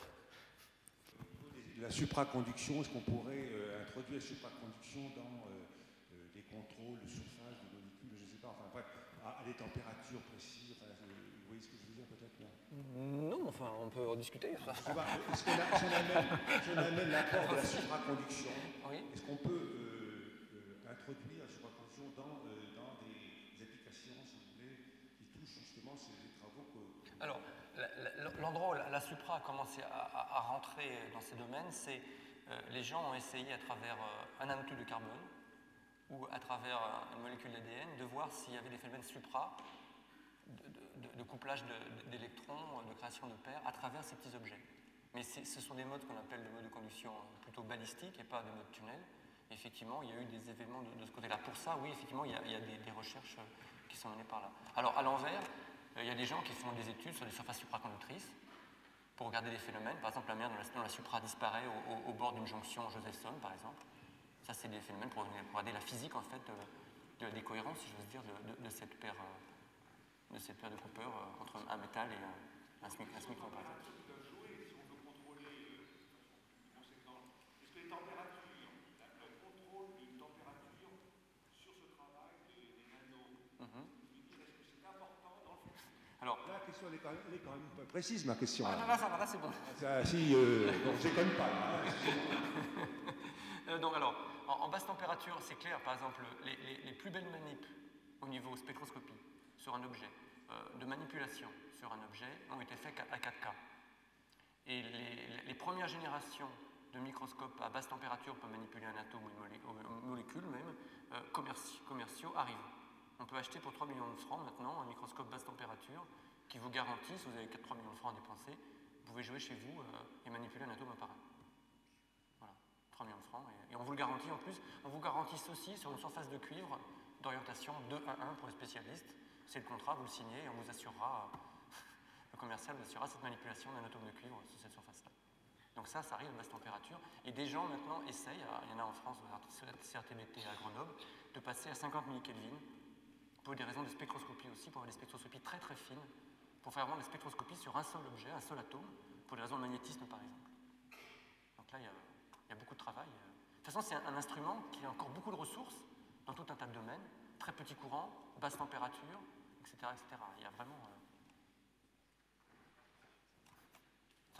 S5: La supraconduction, est-ce qu'on pourrait euh, introduire la supraconduction dans euh, euh, des contrôles de surface, de molécules, je ne sais pas, enfin bref, à, à des températures précises, enfin, vous voyez ce que je veux dire peut-être là?
S2: Non, enfin, on peut en discuter.
S5: Je sais pas, est-ce qu'on a, si on amène, si on amène l'apport de la supraconduction,
S2: oui.
S5: Est-ce qu'on peut euh, euh, introduire la supraconduction dans, euh, dans des, des applications, si vous voulez, qui touchent justement ces travaux que...
S2: Alors, l'endroit où la supra a commencé à, à, à rentrer dans ces domaines, c'est euh, les gens ont essayé à travers euh, un nanotube de carbone ou à travers euh, une molécule d'A D N de voir s'il y avait des phénomènes supra de, de, de couplage d'électrons, de, de création de paires à travers ces petits objets. Mais ce sont des modes qu'on appelle des modes de conduction plutôt balistiques et pas des modes tunnels. Et effectivement, il y a eu des événements de, de ce côté-là. Pour ça, oui, effectivement, il y a, il y a des, des recherches qui sont menées par là. Alors, à l'envers, il y a des gens qui font des études sur des surfaces supraconductrices pour regarder des phénomènes. Par exemple, la manière dont la, dont la supra disparaît au, au, au bord d'une jonction Josephson, par exemple. Ça, c'est des phénomènes pour, pour regarder la physique, en fait, de, de, des cohérences, si j'ose dire, de, de, de, cette paire, de cette paire de Cooper euh, entre un métal et un, un smicron, par exemple.
S7: Est-ce que les températures, le contrôle d'une température sur ce travail des, des nanos, mm-hmm. Est-ce que c'est important dans le futur?
S5: Alors, là, la question elle est, quand même, elle est quand même pas précise, ma question.
S2: Ah, là, là, ça va, là, c'est bon.
S5: Ça, si, euh, donc, je ne déconne pas. Là,
S2: euh, donc, alors, en, en basse température, c'est clair, par exemple, les, les, les plus belles manips au niveau spectroscopie sur un objet, euh, de manipulation sur un objet, ont été faites à quatre K. Et les, les premières générations de microscopes à basse température pour manipuler un atome ou une, molé une molécule même, euh, commerci commerciaux arrivent. On peut acheter pour trois millions de francs maintenant un microscope basse température qui vous garantit, si vous avez trois millions de francs à dépenser, vous pouvez jouer chez vous euh, et manipuler un atome un par un. Voilà, trois millions de francs. Et, et on vous le garantit en plus, on vous garantit ceci sur une surface de cuivre d'orientation deux un un pour les spécialistes. C'est le contrat, vous le signez et on vous assurera, euh, le commercial vous assurera cette manipulation d'un atome de cuivre sur cette surface-là. Donc ça, ça arrive à basse température. Et des gens maintenant essayent, il y en a en France, C R T B T à Grenoble, de passer à cinquante millikelvin pour des raisons de spectroscopie aussi, pour avoir des spectroscopies très très fines, pour faire vraiment des spectroscopies sur un seul objet, un seul atome, pour des raisons de magnétisme par exemple. Donc là, il y a, il y a beaucoup de travail. De toute façon, c'est un, un instrument qui a encore beaucoup de ressources dans tout un tas de domaines, très petit courant, basse température, et cetera et cetera. Il y a vraiment... Euh... Ça va mieux ?